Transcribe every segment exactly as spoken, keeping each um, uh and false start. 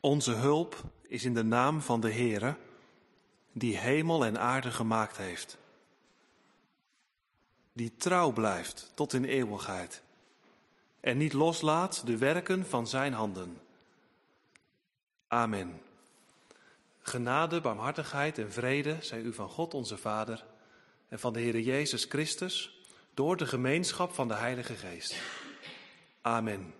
Onze hulp is in de naam van de Heere, die hemel en aarde gemaakt heeft. Die trouw blijft tot in eeuwigheid en niet loslaat de werken van zijn handen. Amen. Genade, barmhartigheid en vrede zij u van God onze Vader en van de Heere Jezus Christus door de gemeenschap van de Heilige Geest. Amen.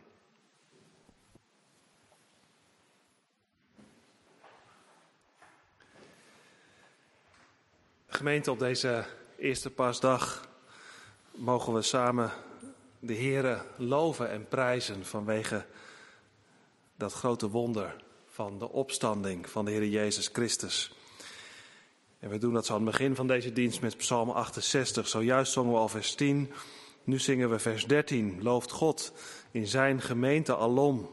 Gemeente, op deze eerste paasdag mogen we samen de Heere loven en prijzen vanwege dat grote wonder van de opstanding van de Heere Jezus Christus. En we doen dat zo aan het begin van deze dienst met Psalm achtenzestig. Zojuist zongen we al vers tien, nu zingen we vers dertien. Looft God in zijn gemeente alom.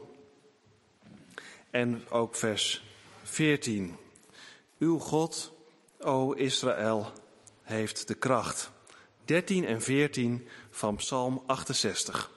En ook vers veertien. Uw God, o Israël, heeft de kracht. dertien en veertien van Psalm achtenzestig.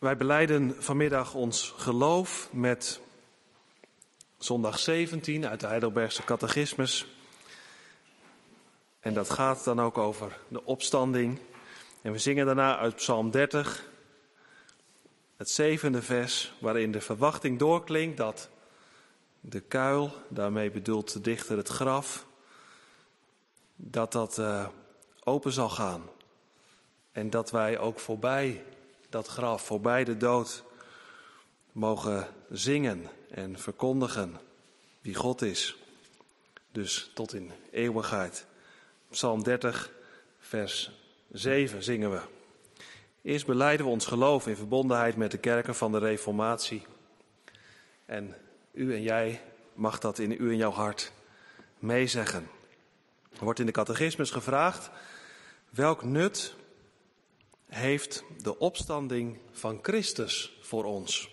Wij belijden vanmiddag ons geloof met zondag zeventien uit de Heidelbergse Catechismus. En dat gaat dan ook over de opstanding. En we zingen daarna uit Psalm dertig, het zevende vers, waarin de verwachting doorklinkt dat de kuil, daarmee bedoelt de dichter het graf, dat dat uh, open zal gaan. En dat wij ook voorbij dat graf, voorbij de dood, mogen zingen en verkondigen wie God is. Dus tot in eeuwigheid. Psalm dertig, vers zeven zingen we. Eerst belijden we ons geloof in verbondenheid met de kerken van de Reformatie. En u en jij mag dat in u en jouw hart meezeggen. Er wordt in de catechismus gevraagd: welk nut heeft de opstanding van Christus voor ons?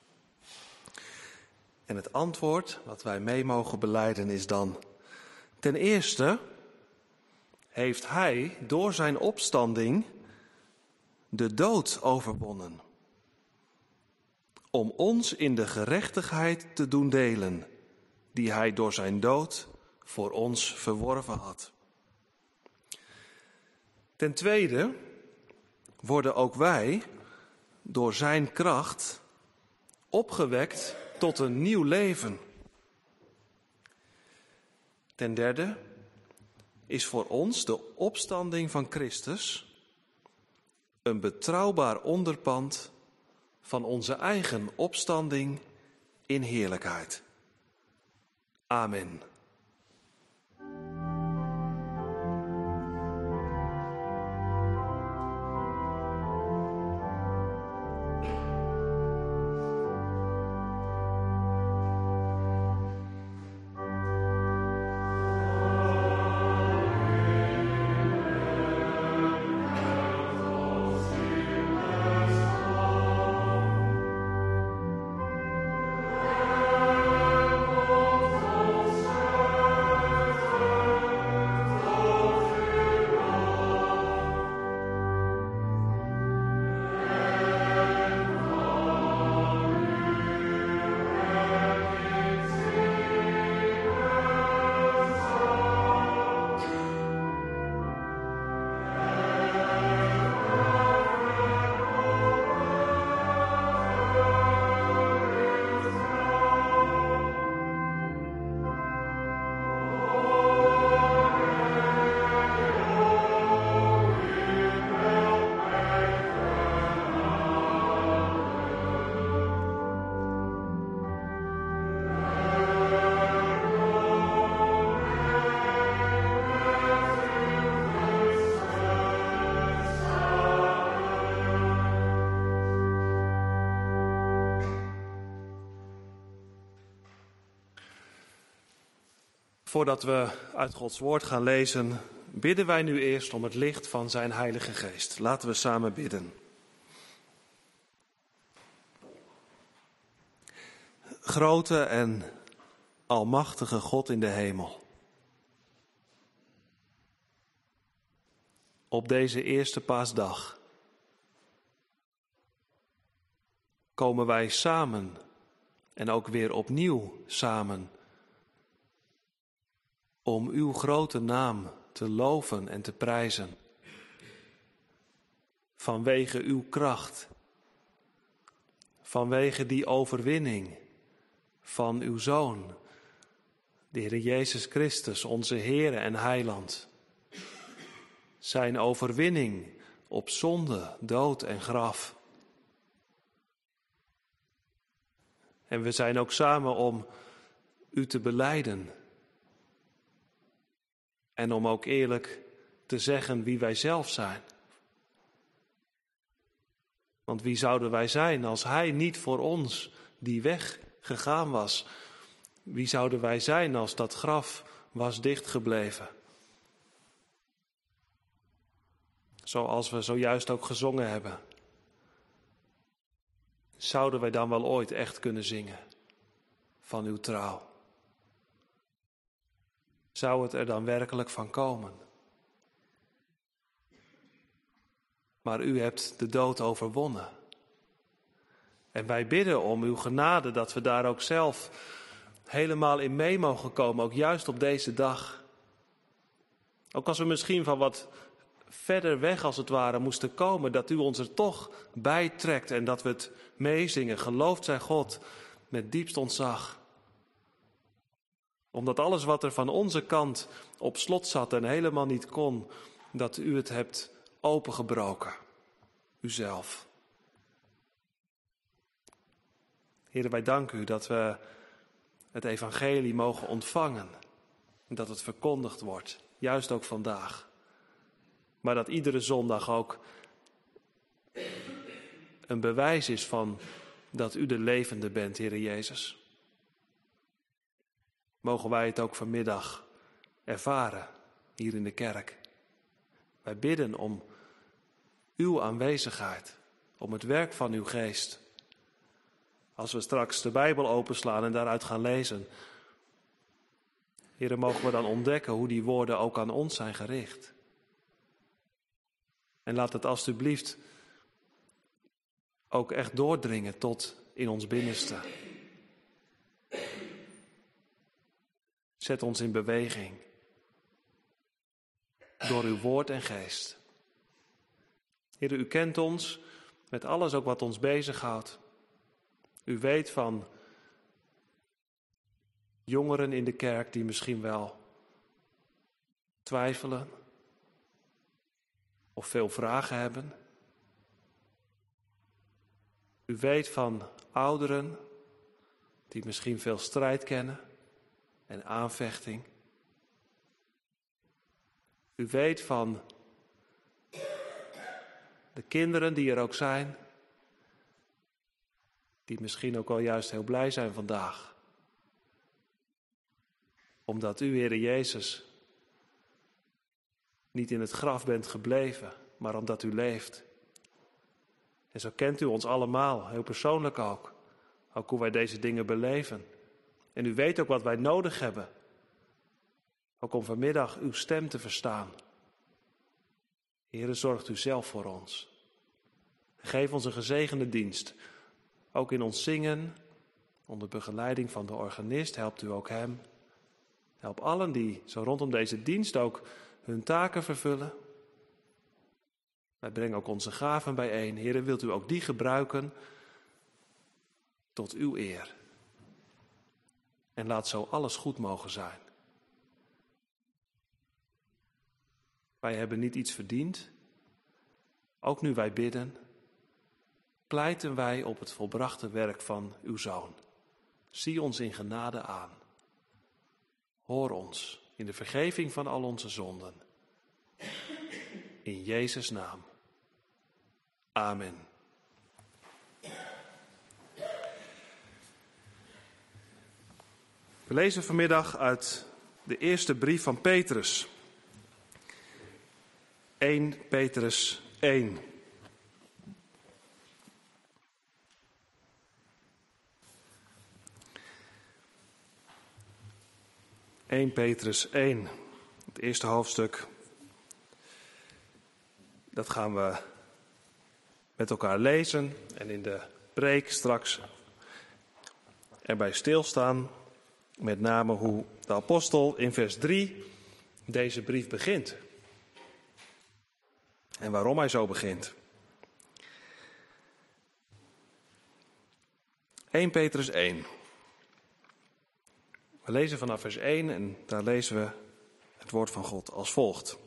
En het antwoord wat wij mee mogen belijden is dan: ten eerste heeft hij door zijn opstanding de dood overwonnen, om ons in de gerechtigheid te doen delen, die hij door zijn dood voor ons verworven had. Ten tweede worden ook wij door zijn kracht opgewekt tot een nieuw leven. Ten derde is voor ons de opstanding van Christus een betrouwbaar onderpand van onze eigen opstanding in heerlijkheid. Amen. Voordat we uit Gods woord gaan lezen, bidden wij nu eerst om het licht van zijn Heilige Geest. Laten we samen bidden. Grote en almachtige God in de hemel. Op deze eerste paasdag komen wij samen en ook weer opnieuw samen om uw grote naam te loven en te prijzen. Vanwege uw kracht, vanwege die overwinning van uw Zoon, de Heer Jezus Christus, onze Heere en Heiland. Zijn overwinning op zonde, dood en graf. En we zijn ook samen om u te belijden. En om ook eerlijk te zeggen wie wij zelf zijn. Want wie zouden wij zijn als hij niet voor ons die weg gegaan was? Wie zouden wij zijn als dat graf was dichtgebleven? Zoals we zojuist ook gezongen hebben. Zouden wij dan wel ooit echt kunnen zingen van uw trouw? Zou het er dan werkelijk van komen? Maar u hebt de dood overwonnen. En wij bidden om uw genade dat we daar ook zelf helemaal in mee mogen komen, ook juist op deze dag. Ook als we misschien van wat verder weg als het ware moesten komen, dat u ons er toch bij trekt en dat we het meezingen. Geloofd zij God met diepst ontzag. Omdat alles wat er van onze kant op slot zat en helemaal niet kon, dat u het hebt opengebroken. Uzelf. Heere, wij danken u dat we het evangelie mogen ontvangen. En dat het verkondigd wordt, juist ook vandaag. Maar dat iedere zondag ook een bewijs is van dat u de levende bent, Heere Jezus. Mogen wij het ook vanmiddag ervaren, hier in de kerk. Wij bidden om uw aanwezigheid, om het werk van uw geest. Als we straks de Bijbel openslaan en daaruit gaan lezen, Heere, mogen we dan ontdekken hoe die woorden ook aan ons zijn gericht. En laat het alstublieft ook echt doordringen tot in ons binnenste. Zet ons in beweging door uw woord en geest. Heere, u kent ons met alles ook wat ons bezighoudt. U weet van jongeren in de kerk die misschien wel twijfelen of veel vragen hebben. U weet van ouderen die misschien veel strijd kennen en aanvechting. U weet van de kinderen die er ook zijn, die misschien ook wel juist heel blij zijn vandaag. Omdat u, Heere Jezus, niet in het graf bent gebleven, maar omdat u leeft. En zo kent u ons allemaal, heel persoonlijk ook. Ook hoe wij deze dingen beleven. En u weet ook wat wij nodig hebben. Ook om vanmiddag uw stem te verstaan. Heere, zorgt u zelf voor ons. Geef ons een gezegende dienst. Ook in ons zingen, onder begeleiding van de organist, helpt u ook hem. Help allen die zo rondom deze dienst ook hun taken vervullen. Wij brengen ook onze gaven bijeen. Heere, wilt u ook die gebruiken tot uw eer. En laat zo alles goed mogen zijn. Wij hebben niet iets verdiend. Ook nu wij bidden, pleiten wij op het volbrachte werk van uw Zoon. Zie ons in genade aan. Hoor ons in de vergeving van al onze zonden. In Jezus' naam. Amen. We lezen vanmiddag uit de eerste brief van Petrus. Eerste Petrus één. Eerste Petrus één, het eerste hoofdstuk. Dat gaan we met elkaar lezen en in de preek straks erbij stilstaan. Met name hoe de apostel in vers drie deze brief begint. En waarom hij zo begint. Eerste Petrus één. We lezen vanaf vers één en daar lezen we het woord van God als volgt.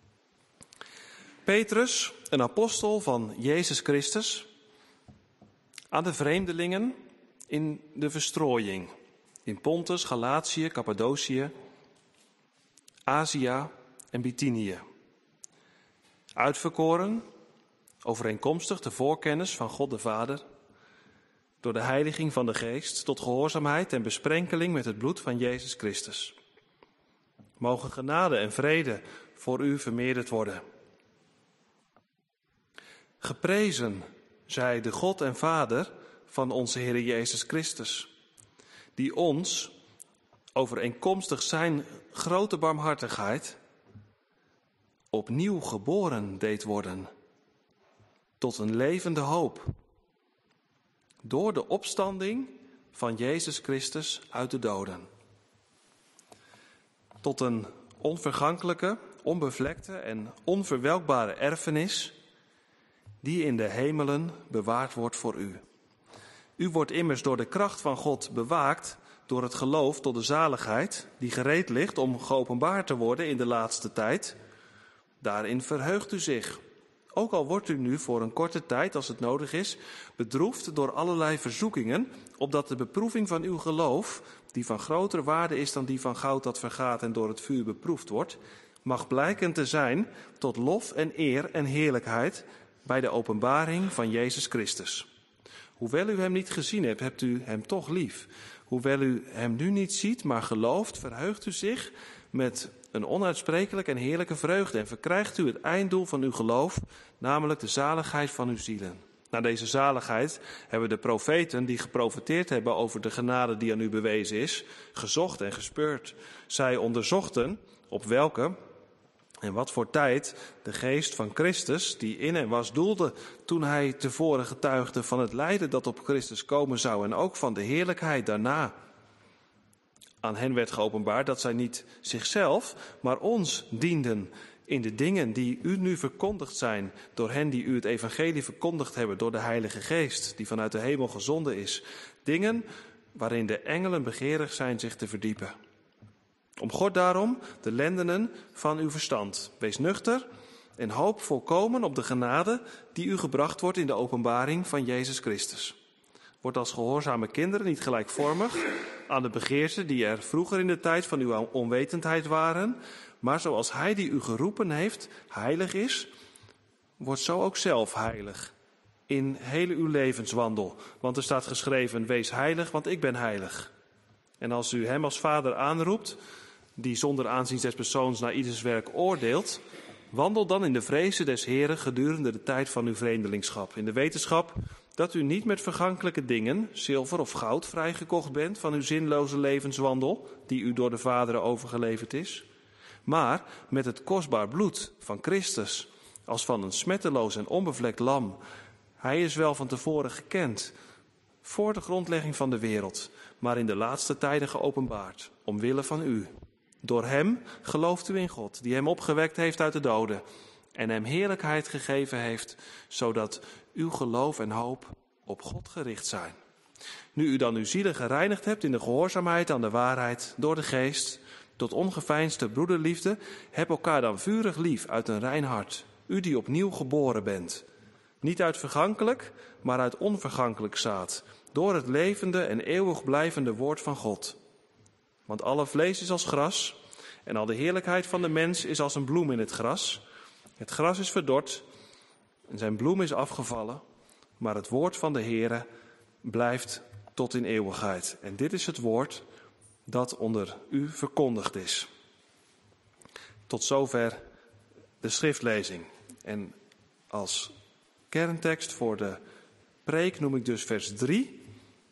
Petrus, een apostel van Jezus Christus, aan de vreemdelingen in de verstrooiing, in Pontus, Galatië, Cappadocië, Azië en Bithynië. Uitverkoren, overeenkomstig de voorkennis van God de Vader, door de heiliging van de Geest, tot gehoorzaamheid en besprenkeling met het bloed van Jezus Christus. Mogen genade en vrede voor u vermeerderd worden. Geprezen zij de God en Vader van onze Heer Jezus Christus, die ons, overeenkomstig zijn grote barmhartigheid, opnieuw geboren deed worden tot een levende hoop, door de opstanding van Jezus Christus uit de doden. Tot een onvergankelijke, onbevlekte en onverwelkbare erfenis die in de hemelen bewaard wordt voor u. U wordt immers door de kracht van God bewaakt door het geloof tot de zaligheid die gereed ligt om geopenbaard te worden in de laatste tijd. Daarin verheugt u zich. Ook al wordt u nu voor een korte tijd, als het nodig is, bedroefd door allerlei verzoekingen, opdat de beproeving van uw geloof, die van grotere waarde is dan die van goud dat vergaat en door het vuur beproefd wordt, mag blijken te zijn tot lof en eer en heerlijkheid bij de openbaring van Jezus Christus. Hoewel u hem niet gezien hebt, hebt u hem toch lief. Hoewel u hem nu niet ziet, maar gelooft, verheugt u zich met een onuitsprekelijke en heerlijke vreugde en verkrijgt u het einddoel van uw geloof, namelijk de zaligheid van uw zielen. Naar deze zaligheid hebben de profeten die geprofeteerd hebben over de genade die aan u bewezen is, gezocht en gespeurd. Zij onderzochten op welke en wat voor tijd de geest van Christus, die in hem was, doelde toen hij tevoren getuigde van het lijden dat op Christus komen zou en ook van de heerlijkheid daarna. Aan hen werd geopenbaard dat zij niet zichzelf, maar ons dienden in de dingen die u nu verkondigd zijn door hen die u het evangelie verkondigd hebben door de Heilige Geest, die vanuit de hemel gezonden is. Dingen waarin de engelen begeerig zijn zich te verdiepen. Omgord daarom de lendenen van uw verstand. Wees nuchter en hoop volkomen op de genade die u gebracht wordt in de openbaring van Jezus Christus. Word als gehoorzame kinderen niet gelijkvormig aan de begeerten die er vroeger in de tijd van uw onwetendheid waren, maar zoals hij die u geroepen heeft heilig is, wordt zo ook zelf heilig in hele uw levenswandel. Want er staat geschreven, wees heilig, want ik ben heilig. En als u hem als vader aanroept, die zonder aanzien des persoons naar ieders werk oordeelt, wandel dan in de vrezen des Heren gedurende de tijd van uw vreemdelingschap, in de wetenschap dat u niet met vergankelijke dingen, zilver of goud, vrijgekocht bent van uw zinloze levenswandel, die u door de vaderen overgeleverd is, maar met het kostbaar bloed van Christus, als van een smetteloos en onbevlekt lam. Hij is wel van tevoren gekend, voor de grondlegging van de wereld, maar in de laatste tijden geopenbaard, omwille van u. Door hem gelooft u in God, die hem opgewekt heeft uit de doden en hem heerlijkheid gegeven heeft, zodat uw geloof en hoop op God gericht zijn. Nu u dan uw zielen gereinigd hebt in de gehoorzaamheid aan de waarheid door de geest, tot ongeveinsde broederliefde, heb elkaar dan vurig lief uit een rein hart, u die opnieuw geboren bent. Niet uit vergankelijk, maar uit onvergankelijk zaad, door het levende en eeuwig blijvende woord van God. Want alle vlees is als gras, en al de heerlijkheid van de mens is als een bloem in het gras. Het gras is verdord, en zijn bloem is afgevallen, maar het woord van de Heere blijft tot in eeuwigheid. En dit is het woord dat onder u verkondigd is. Tot zover de schriftlezing. En als kerntekst voor de preek noem ik dus vers drie,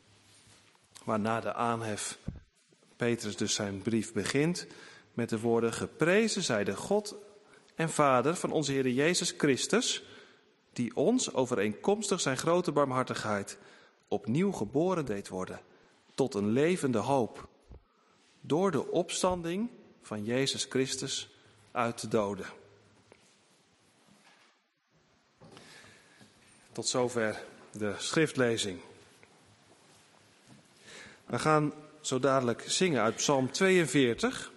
waarna de aanhef Petrus dus zijn brief begint met de woorden: geprezen zij de God en Vader van onze Heer Jezus Christus, die ons overeenkomstig zijn grote barmhartigheid opnieuw geboren deed worden tot een levende hoop, door de opstanding van Jezus Christus uit de doden. Tot zover de schriftlezing. We gaan zo dadelijk zingen uit Psalm tweeënveertig.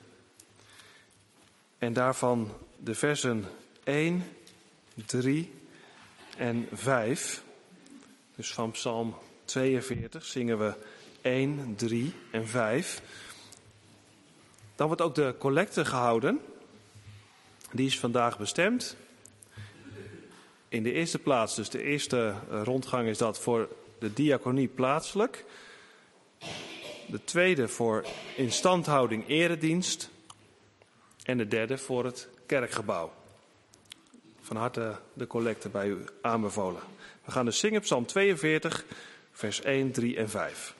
En daarvan de versen één, drie en vijf. Dus van Psalm tweeënveertig zingen we één, drie en vijf. Dan wordt ook de collecte gehouden. Die is vandaag bestemd. In de eerste plaats, dus de eerste rondgang is dat voor de diaconie plaatselijk. De tweede voor instandhouding eredienst. En de derde voor het kerkgebouw. Van harte de collecte bij u aanbevolen. We gaan dus zingen Psalm tweeënveertig, vers één, drie en vijf.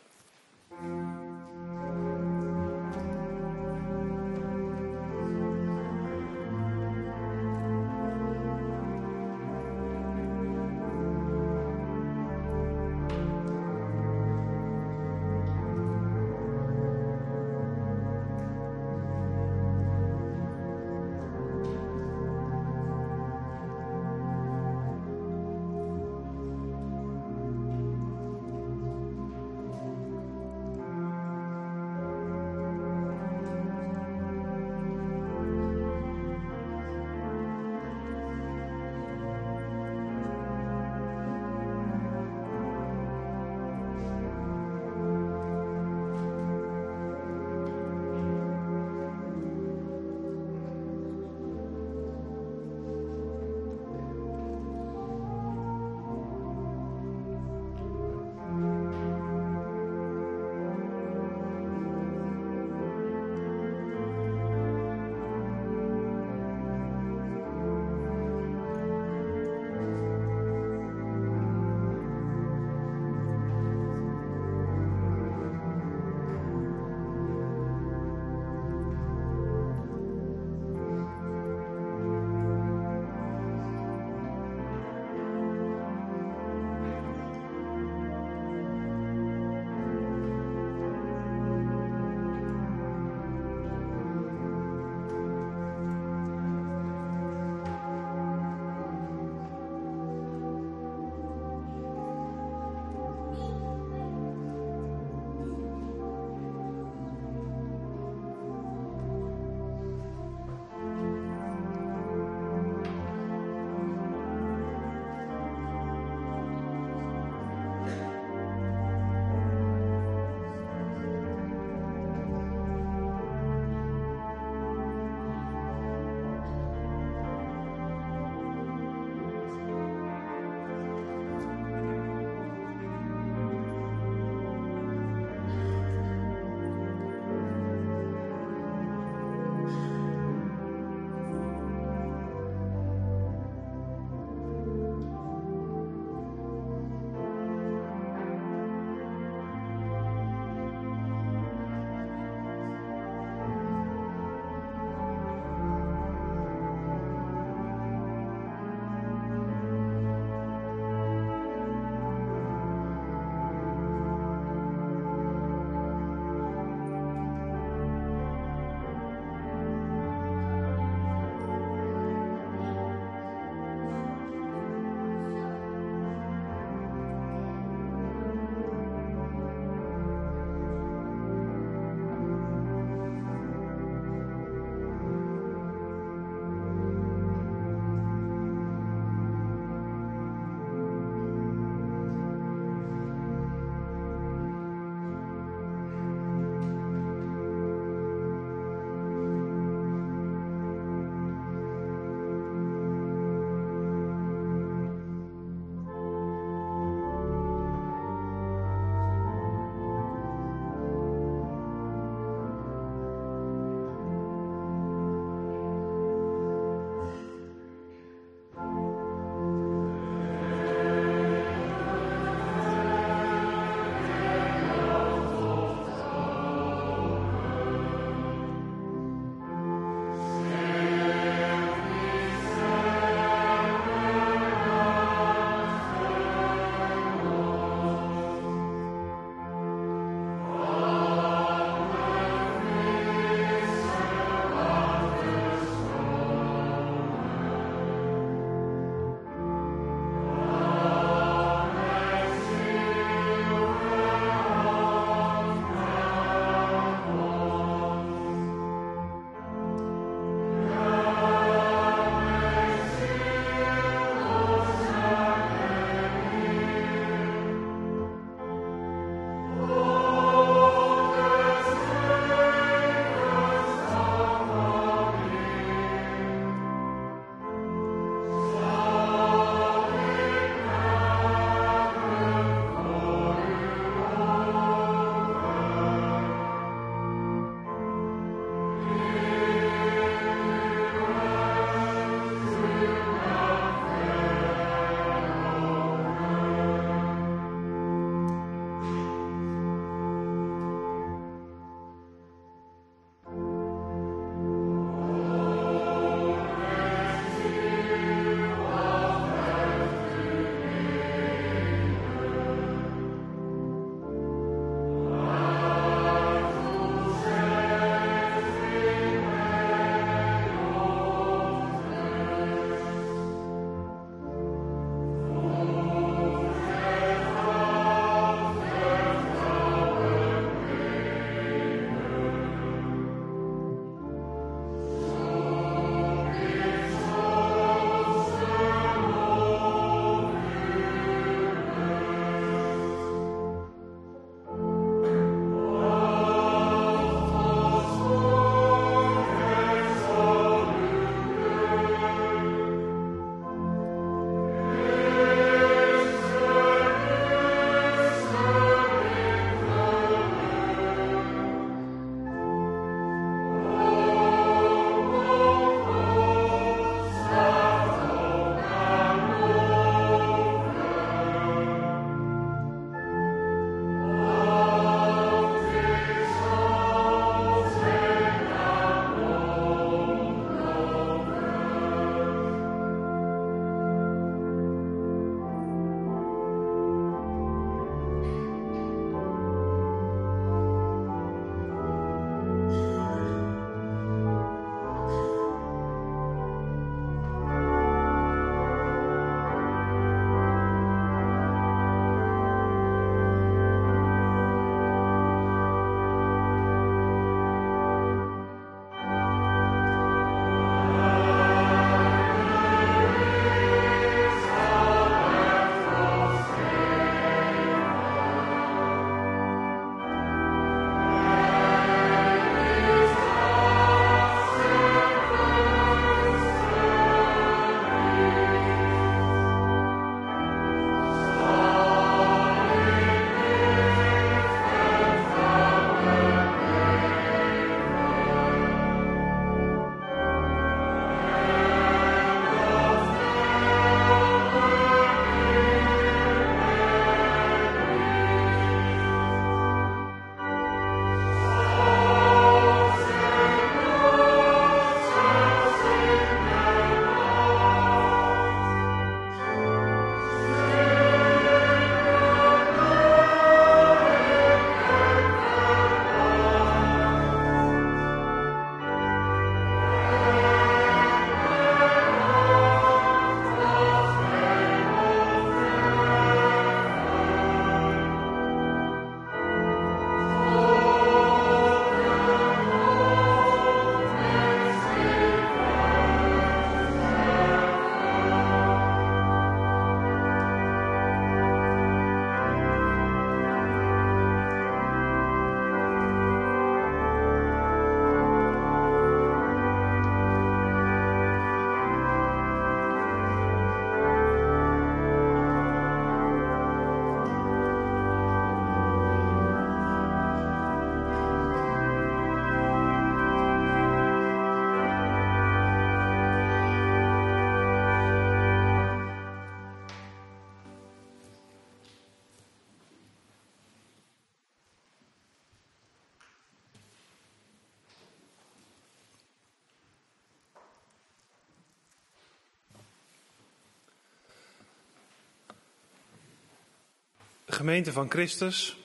gemeente van Christus.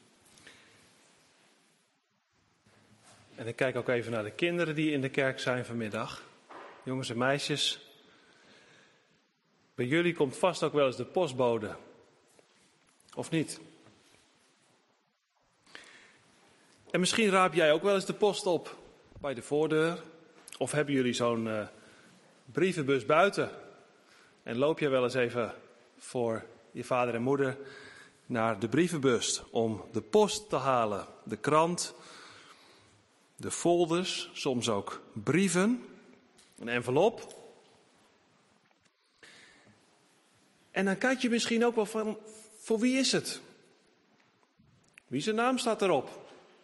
En ik kijk ook even naar de kinderen die in de kerk zijn vanmiddag. Jongens en meisjes. Bij jullie komt vast ook wel eens de postbode. Of niet? En misschien raap jij ook wel eens de post op bij de voordeur. Of hebben jullie zo'n uh, brievenbus buiten. En loop je wel eens even voor je vader en moeder naar de brievenbus om de post te halen. De krant, de folders, soms ook brieven, een envelop. En dan kijk je misschien ook wel van, voor wie is het? Wie zijn naam staat erop?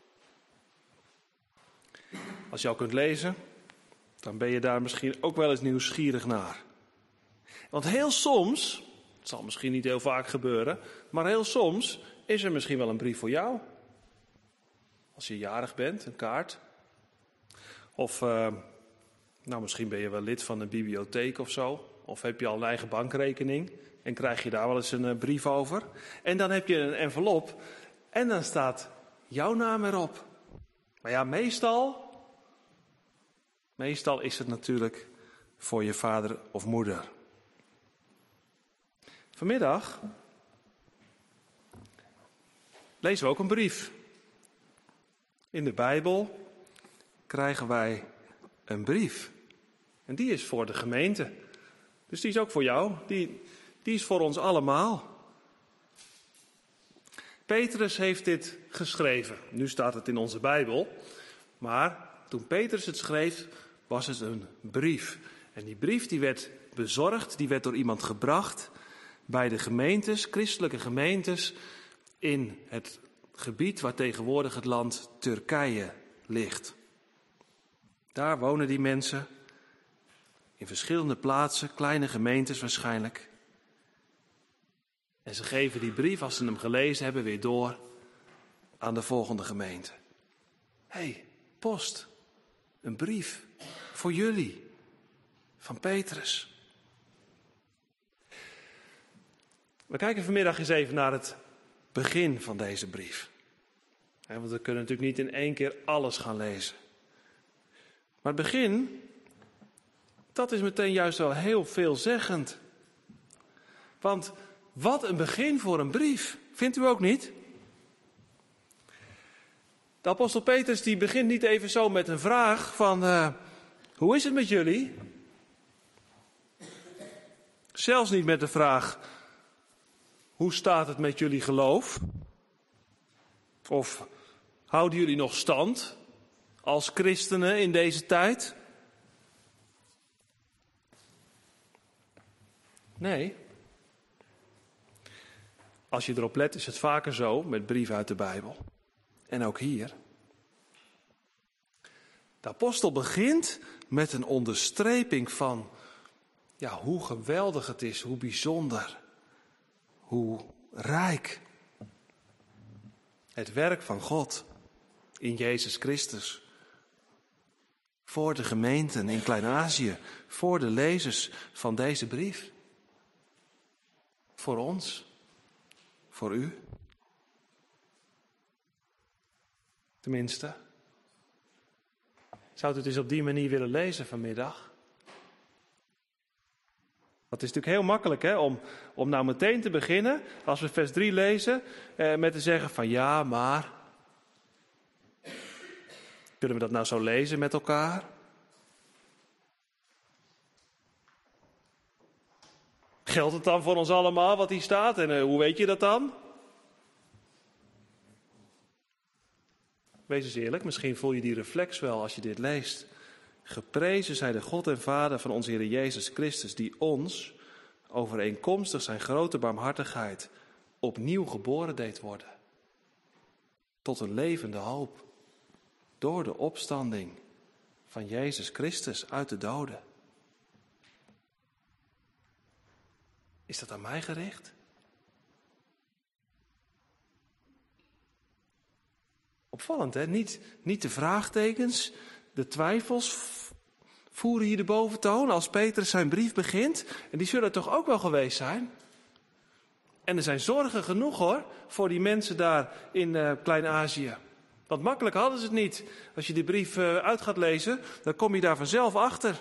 Als je al kunt lezen, dan ben je daar misschien ook wel eens nieuwsgierig naar. Want heel soms, het zal misschien niet heel vaak gebeuren, maar heel soms is er misschien wel een brief voor jou. Als je jarig bent, een kaart. Of, uh, nou misschien ben je wel lid van een bibliotheek of zo. Of heb je al een eigen bankrekening en krijg je daar wel eens een uh, brief over. En dan heb je een envelop en dan staat jouw naam erop. Maar ja, meestal, meestal is het natuurlijk voor je vader of moeder. Vanmiddag lezen we ook een brief. In de Bijbel krijgen wij een brief. En die is voor de gemeente. Dus die is ook voor jou. Die, die is voor ons allemaal. Petrus heeft dit geschreven. Nu staat het in onze Bijbel. Maar toen Petrus het schreef, was het een brief. En die brief die werd bezorgd, die werd door iemand gebracht bij de gemeentes, christelijke gemeentes, in het gebied waar tegenwoordig het land Turkije ligt. Daar wonen die mensen, in verschillende plaatsen, kleine gemeentes waarschijnlijk. En ze geven die brief, als ze hem gelezen hebben, weer door aan de volgende gemeente. Hé, hey, post, een brief voor jullie, van Petrus. We kijken vanmiddag eens even naar het begin van deze brief. Want we kunnen natuurlijk niet in één keer alles gaan lezen. Maar het begin, dat is meteen juist wel heel veelzeggend. Want wat een begin voor een brief, vindt u ook niet? De apostel Petrus die begint niet even zo met een vraag van, uh, hoe is het met jullie? Zelfs niet met de vraag, hoe staat het met jullie geloof? Of houden jullie nog stand als christenen in deze tijd? Nee. Als je erop let is het vaker zo met brieven uit de Bijbel. En ook hier. De apostel begint met een onderstreping van ja, hoe geweldig het is, hoe bijzonder, hoe rijk. Het werk van God in Jezus Christus. Voor de gemeenten in Klein-Azië, voor de lezers van deze brief. Voor ons, voor u. Tenminste. Zou u het eens op die manier willen lezen vanmiddag? Dat is natuurlijk heel makkelijk hè, om, om nou meteen te beginnen, als we vers drie lezen, eh, met te zeggen van ja, maar. Kunnen we dat nou zo lezen met elkaar? Geldt het dan voor ons allemaal wat hier staat en uh, hoe weet je dat dan? Wees eens eerlijk, misschien voel je die reflex wel als je dit leest. Geprezen zij de God en Vader van onze Heer Jezus Christus, die ons, overeenkomstig zijn grote barmhartigheid, opnieuw geboren deed worden. Tot een levende hoop, door de opstanding van Jezus Christus uit de doden. Is dat aan mij gericht? Opvallend, hè? Niet, niet de vraagtekens, de twijfels voeren hier de boventoon als Petrus zijn brief begint. En die zullen toch ook wel geweest zijn? En er zijn zorgen genoeg hoor, voor die mensen daar in uh, Klein-Azië. Want makkelijk hadden ze het niet. Als je die brief uh, uit gaat lezen, dan kom je daar vanzelf achter.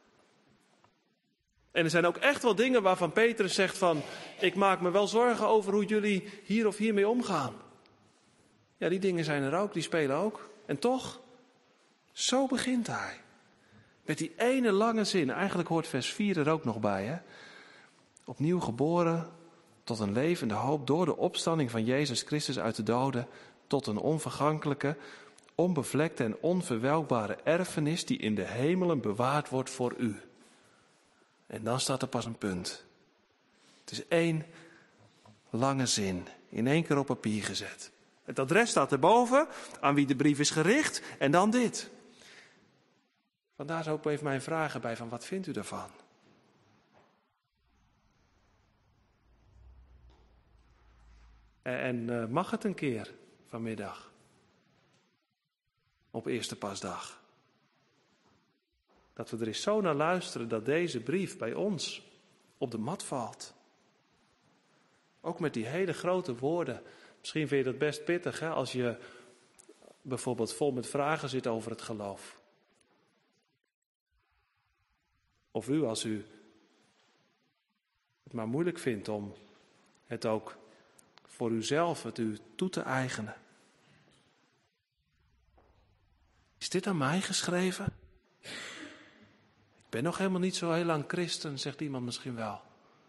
En er zijn ook echt wel dingen waarvan Petrus zegt van, ik maak me wel zorgen over hoe jullie hier of hiermee omgaan. Ja, die dingen zijn er ook, die spelen ook. En toch, zo begint hij. Met die ene lange zin, eigenlijk hoort vers vier er ook nog bij. Hè? Opnieuw geboren tot een levende hoop door de opstanding van Jezus Christus uit de doden, tot een onvergankelijke, onbevlekte en onverwelkbare erfenis die in de hemelen bewaard wordt voor u. En dan staat er pas een punt. Het is één lange zin, in één keer op papier gezet. Het adres staat erboven, aan wie de brief is gericht, en dan dit. Vandaar ook even mijn vragen bij van, wat vindt u daarvan? En uh, mag het een keer vanmiddag? Op eerste pasdag. Dat we er eens zo naar luisteren dat deze brief bij ons op de mat valt. Ook met die hele grote woorden. Misschien vind je dat best pittig, hè, als je bijvoorbeeld vol met vragen zit over het geloof. Of u, als u het maar moeilijk vindt om het ook voor uzelf, het u toe te eigenen. Is dit aan mij geschreven? Ik ben nog helemaal niet zo heel lang christen, zegt iemand misschien wel.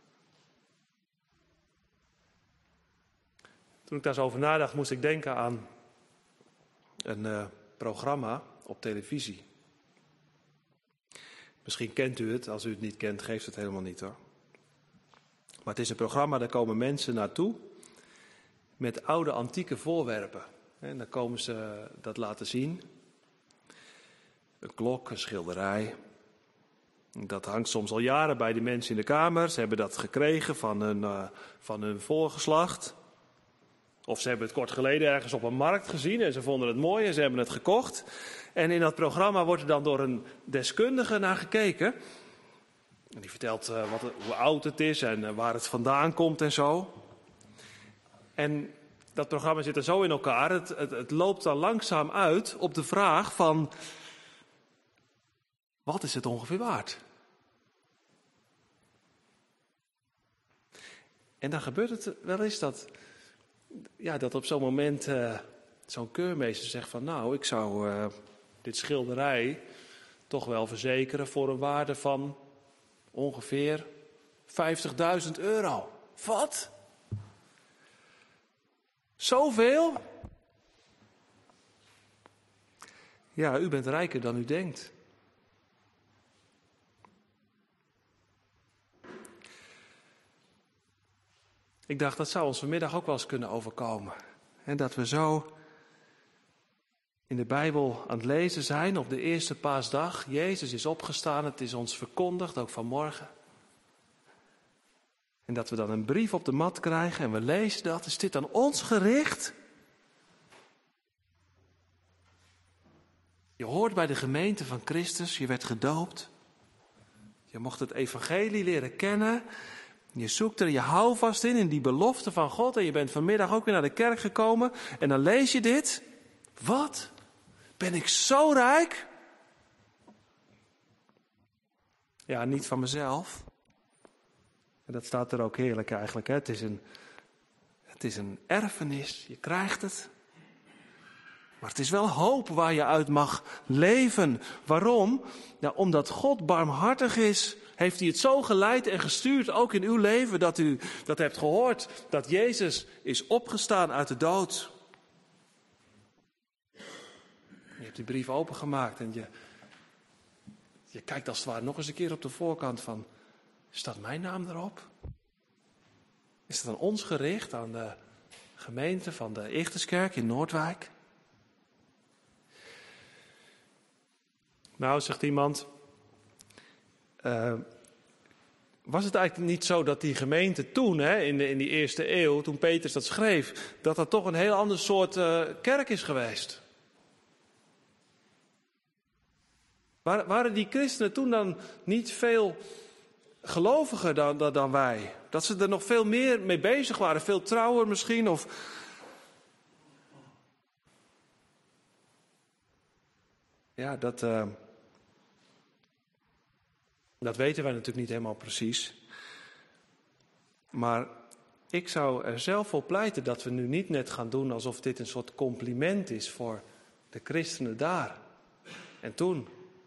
Toen ik daar zo over nadacht, moest ik denken aan een uh, programma op televisie. Misschien kent u het, als u het niet kent, geeft het helemaal niet hoor. Maar het is een programma, daar komen mensen naartoe met oude antieke voorwerpen. En dan komen ze dat laten zien. Een klok, een schilderij. Dat hangt soms al jaren bij de mensen in de kamer. Ze hebben dat gekregen van hun, uh, van hun voorgeslacht. Of ze hebben het kort geleden ergens op een markt gezien en ze vonden het mooi en ze hebben het gekocht. En in dat programma wordt er dan door een deskundige naar gekeken. En die vertelt uh, wat, hoe oud het is en uh, waar het vandaan komt en zo. En dat programma zit er zo in elkaar. Het, het, het loopt dan langzaam uit op de vraag van, wat is het ongeveer waard? En dan gebeurt het wel eens dat, ja, dat op zo'n moment uh, zo'n keurmeester zegt van, nou, ik zou uh, dit schilderij toch wel verzekeren voor een waarde van ongeveer vijftigduizend euro. Wat? Zoveel? Ja, u bent rijker dan u denkt. Ik dacht, dat zou ons vanmiddag ook wel eens kunnen overkomen. En dat we zo in de Bijbel aan het lezen zijn op de eerste paasdag. Jezus is opgestaan, het is ons verkondigd, ook vanmorgen. En dat we dan een brief op de mat krijgen en we lezen dat. Is dit aan ons gericht? Je hoort bij de gemeente van Christus, je werd gedoopt. Je mocht het evangelie leren kennen. Je zoekt er je houvast in, in die belofte van God. En je bent vanmiddag ook weer naar de kerk gekomen. En dan lees je dit. Wat? Ben ik zo rijk? Ja, niet van mezelf. En dat staat er ook heerlijk eigenlijk. Hè? Het is een, het is een erfenis. Je krijgt het. Maar het is wel hoop waar je uit mag leven. Waarom? Ja, omdat God barmhartig is. Heeft hij het zo geleid en gestuurd, ook in uw leven, dat u dat hebt gehoord. Dat Jezus is opgestaan uit de dood. Je hebt die brief opengemaakt en je, je kijkt als het ware nog eens een keer op de voorkant van, staat mijn naam erop? Is het aan ons gericht, aan de gemeente van de Ichterskerk in Noordwijk? Nou, zegt iemand, uh, was het eigenlijk niet zo dat die gemeente toen, hè, in, de, in die eerste eeuw, toen Petrus dat schreef, dat dat toch een heel ander soort uh, kerk is geweest? Waren die christenen toen dan niet veel geloviger dan, dan, dan wij? Dat ze er nog veel meer mee bezig waren, veel trouwer misschien. Of... Ja, dat, uh... dat weten wij natuurlijk niet helemaal precies. Maar ik zou er zelf voor pleiten dat we nu niet net gaan doen alsof dit een soort compliment is voor de christenen daar. En toen.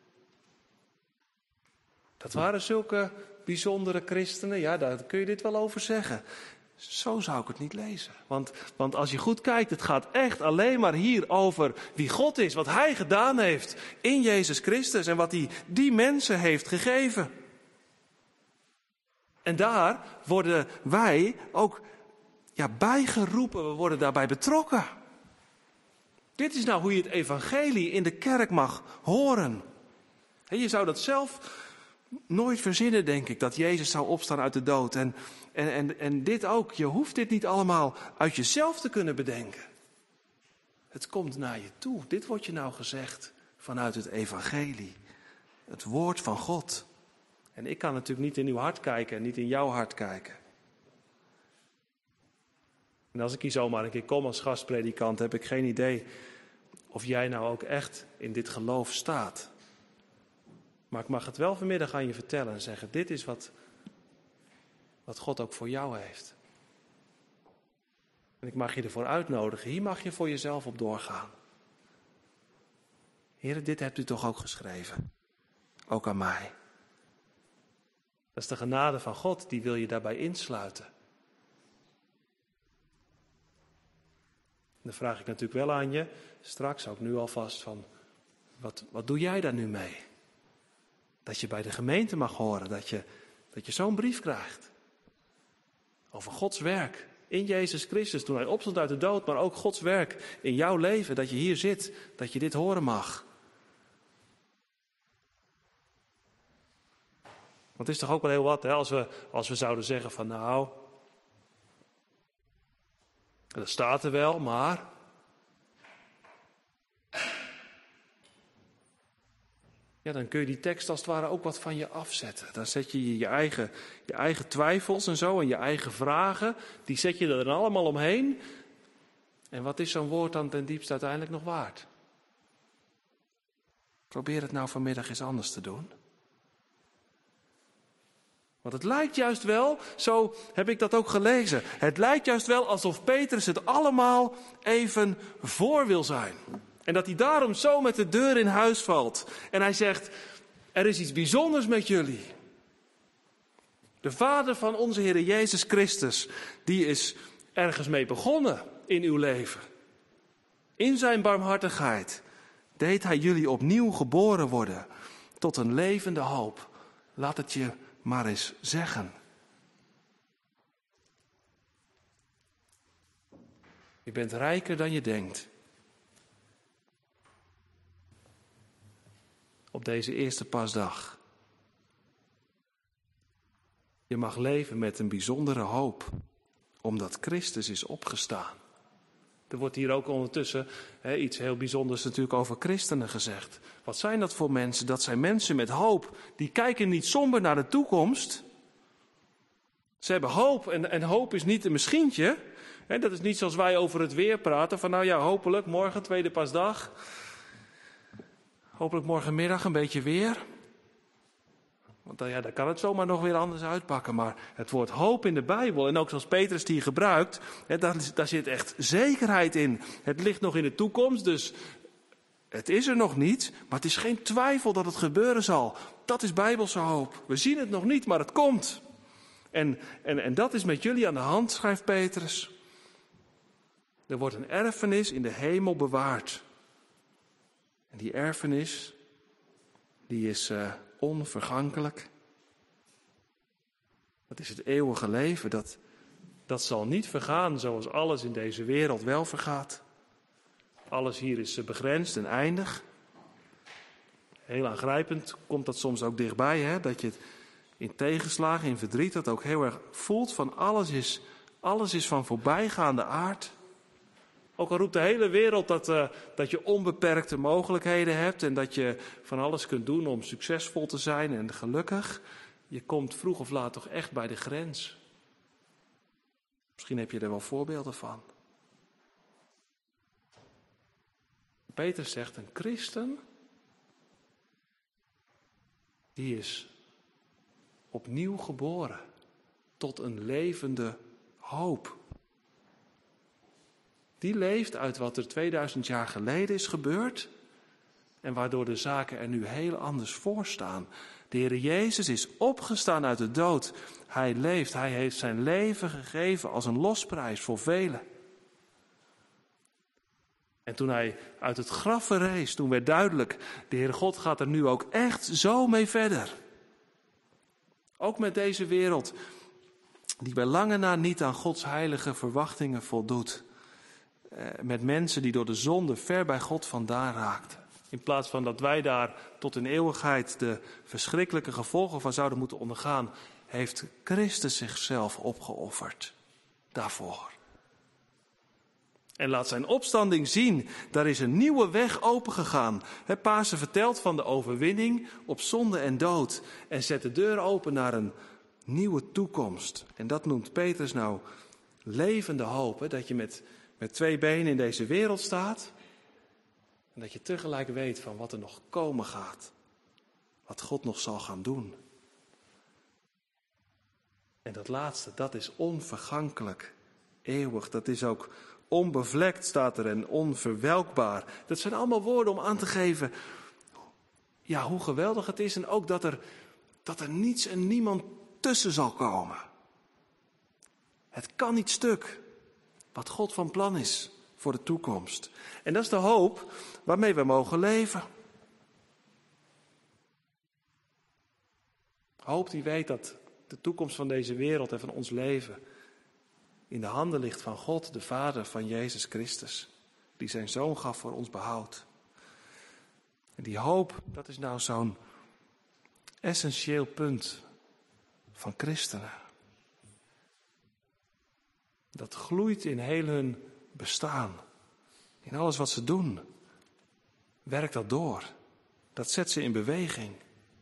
Dat waren zulke bijzondere christenen, ja, daar kun je dit wel over zeggen. Zo zou ik het niet lezen. Want, want als je goed kijkt, het gaat echt alleen maar hier over wie God is. Wat hij gedaan heeft in Jezus Christus en wat hij die mensen heeft gegeven. En daar worden wij ook ja, bijgeroepen, we worden daarbij betrokken. Dit is nou hoe je het evangelie in de kerk mag horen. En je zou dat zelf nooit verzinnen, denk ik, dat Jezus zou opstaan uit de dood. En, en, en, en dit ook, je hoeft dit niet allemaal uit jezelf te kunnen bedenken. Het komt naar je toe. Dit wordt je nou gezegd vanuit het evangelie. Het woord van God. En ik kan natuurlijk niet in uw hart kijken en niet in jouw hart kijken. En als ik hier zomaar een keer kom als gastpredikant, heb ik geen idee of jij nou ook echt in dit geloof staat. Maar ik mag het wel vanmiddag aan je vertellen en zeggen, dit is wat, wat God ook voor jou heeft. En ik mag je ervoor uitnodigen, hier mag je voor jezelf op doorgaan. Heere, dit hebt u toch ook geschreven, ook aan mij. Dat is de genade van God, die wil je daarbij insluiten. En dan vraag ik natuurlijk wel aan je, straks ook nu alvast van, wat, wat doe jij daar nu mee? Dat je bij de gemeente mag horen, dat je, dat je zo'n brief krijgt. Over Gods werk in Jezus Christus, toen hij opstond uit de dood, maar ook Gods werk in jouw leven, dat je hier zit, dat je dit horen mag. Want het is toch ook wel heel wat, hè, als we, als we zouden zeggen van nou, dat staat er wel, maar ja, dan kun je die tekst als het ware ook wat van je afzetten. Dan zet je je, je, eigen, je eigen twijfels en zo en je eigen vragen, die zet je er dan allemaal omheen. En wat is zo'n woord dan ten diepste uiteindelijk nog waard? Probeer het nou vanmiddag eens anders te doen. Want het lijkt juist wel, zo heb ik dat ook gelezen, het lijkt juist wel alsof Petrus het allemaal even voor wil zijn. En dat hij daarom zo met de deur in huis valt. En hij zegt, er is iets bijzonders met jullie. De Vader van onze Heer Jezus Christus, die is ergens mee begonnen in uw leven. In zijn barmhartigheid deed hij jullie opnieuw geboren worden tot een levende hoop. Laat het je maar eens zeggen. Je bent rijker dan je denkt. Op deze eerste pasdag. Je mag leven met een bijzondere hoop, omdat Christus is opgestaan. Er wordt hier ook ondertussen hè, iets heel bijzonders natuurlijk over christenen gezegd. Wat zijn dat voor mensen? Dat zijn mensen met hoop. Die kijken niet somber naar de toekomst. Ze hebben hoop en, en hoop is niet een misschientje. Hè, dat is niet zoals wij over het weer praten. Van nou ja, hopelijk morgen, tweede pasdag. Hopelijk morgenmiddag een beetje weer. Want dan, ja, dan kan het zomaar nog weer anders uitpakken. Maar het woord hoop in de Bijbel, en ook zoals Petrus die gebruikt, hè, daar, daar zit echt zekerheid in. Het ligt nog in de toekomst, dus het is er nog niet. Maar het is geen twijfel dat het gebeuren zal. Dat is Bijbelse hoop. We zien het nog niet, maar het komt. En, en, en dat is met jullie aan de hand, schrijft Petrus. Er wordt een erfenis in de hemel bewaard. En die erfenis, die is uh, onvergankelijk. Dat is het eeuwige leven. Dat, dat zal niet vergaan zoals alles in deze wereld wel vergaat. Alles hier is uh, begrensd en eindig. Heel aangrijpend komt dat soms ook dichtbij. Hè? Dat je het in tegenslagen, in verdriet, dat ook heel erg voelt van alles is, alles is van voorbijgaande aard. Ook al roept de hele wereld dat, uh, dat je onbeperkte mogelijkheden hebt en dat je van alles kunt doen om succesvol te zijn en gelukkig. Je komt vroeg of laat toch echt bij de grens. Misschien heb je er wel voorbeelden van. Petrus zegt, een christen, die is opnieuw geboren tot een levende hoop. Die leeft uit wat er tweeduizend jaar geleden is gebeurd en waardoor de zaken er nu heel anders voor staan. De Heer Jezus is opgestaan uit de dood. Hij leeft, hij heeft zijn leven gegeven als een losprijs voor velen. En toen hij uit het graf verrees, toen werd duidelijk, de Heere God gaat er nu ook echt zo mee verder. Ook met deze wereld, die bij lange na niet aan Gods heilige verwachtingen voldoet. Eh, met mensen die door de zonde ver bij God vandaan raakten. In plaats van dat wij daar tot in eeuwigheid de verschrikkelijke gevolgen van zouden moeten ondergaan, heeft Christus zichzelf opgeofferd daarvoor. En laat zijn opstanding zien, daar is een nieuwe weg opengegaan. Pasen vertelt van de overwinning op zonde en dood en zet de deur open naar een nieuwe toekomst. En dat noemt Petrus nou levende hoop, hè? Dat je met, met twee benen in deze wereld staat en dat je tegelijk weet van wat er nog komen gaat. Wat God nog zal gaan doen. En dat laatste, dat is onvergankelijk, eeuwig. Dat is ook onbevlekt, staat er, en onverwelkbaar. Dat zijn allemaal woorden om aan te geven, ja, hoe geweldig het is. En ook dat er, dat er niets en niemand tussen zal komen. Het kan niet stuk wat God van plan is voor de toekomst. En dat is de hoop waarmee we mogen leven. Hoop die weet dat de toekomst van deze wereld en van ons leven in de handen ligt van God, de Vader van Jezus Christus, die zijn Zoon gaf voor ons behoud. En die hoop, dat is nou zo'n essentieel punt van christenen. Dat gloeit in heel hun bestaan. In alles wat ze doen, werkt dat door. Dat zet ze in beweging.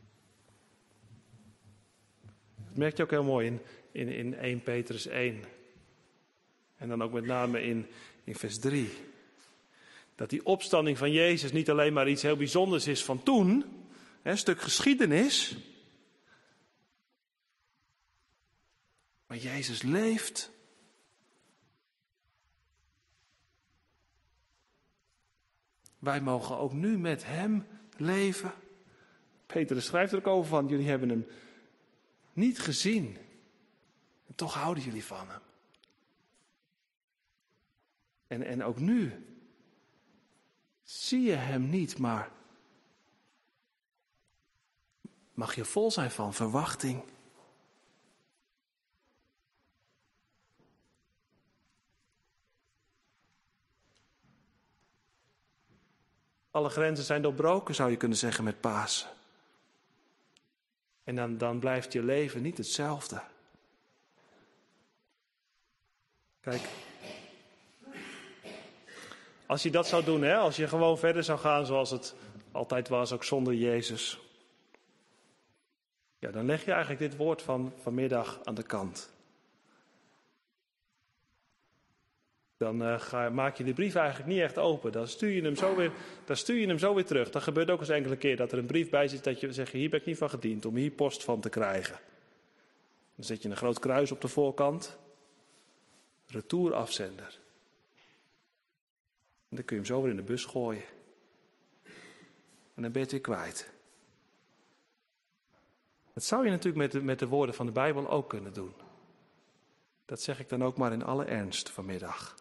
Dat merk je ook heel mooi in, in, in Eerste Petrus één. En dan ook met name in, in vers drie. Dat die opstanding van Jezus niet alleen maar iets heel bijzonders is van toen. Een stuk geschiedenis. Maar Jezus leeft. Wij mogen ook nu met hem leven. Petrus schrijft er ook over van, jullie hebben hem niet gezien. En toch houden jullie van hem. En, en ook nu zie je hem niet, maar mag je vol zijn van verwachting. Alle grenzen zijn doorbroken, zou je kunnen zeggen, met Pasen. En dan, dan blijft je leven niet hetzelfde. Kijk, als je dat zou doen, hè, als je gewoon verder zou gaan zoals het altijd was, ook zonder Jezus. Ja, dan leg je eigenlijk dit woord van vanmiddag aan de kant. Dan uh, ga, maak je de brief eigenlijk niet echt open. Dan stuur je hem zo weer, dan stuur je hem zo weer terug. Dat gebeurt ook eens enkele keer dat er een brief bij zit dat je zegt, hier ben ik niet van gediend om hier post van te krijgen. Dan zet je een groot kruis op de voorkant. Retourafzender. En dan kun je hem zo weer in de bus gooien. En dan ben je het weer kwijt. Dat zou je natuurlijk met de, met de woorden van de Bijbel ook kunnen doen. Dat zeg ik dan ook maar in alle ernst vanmiddag.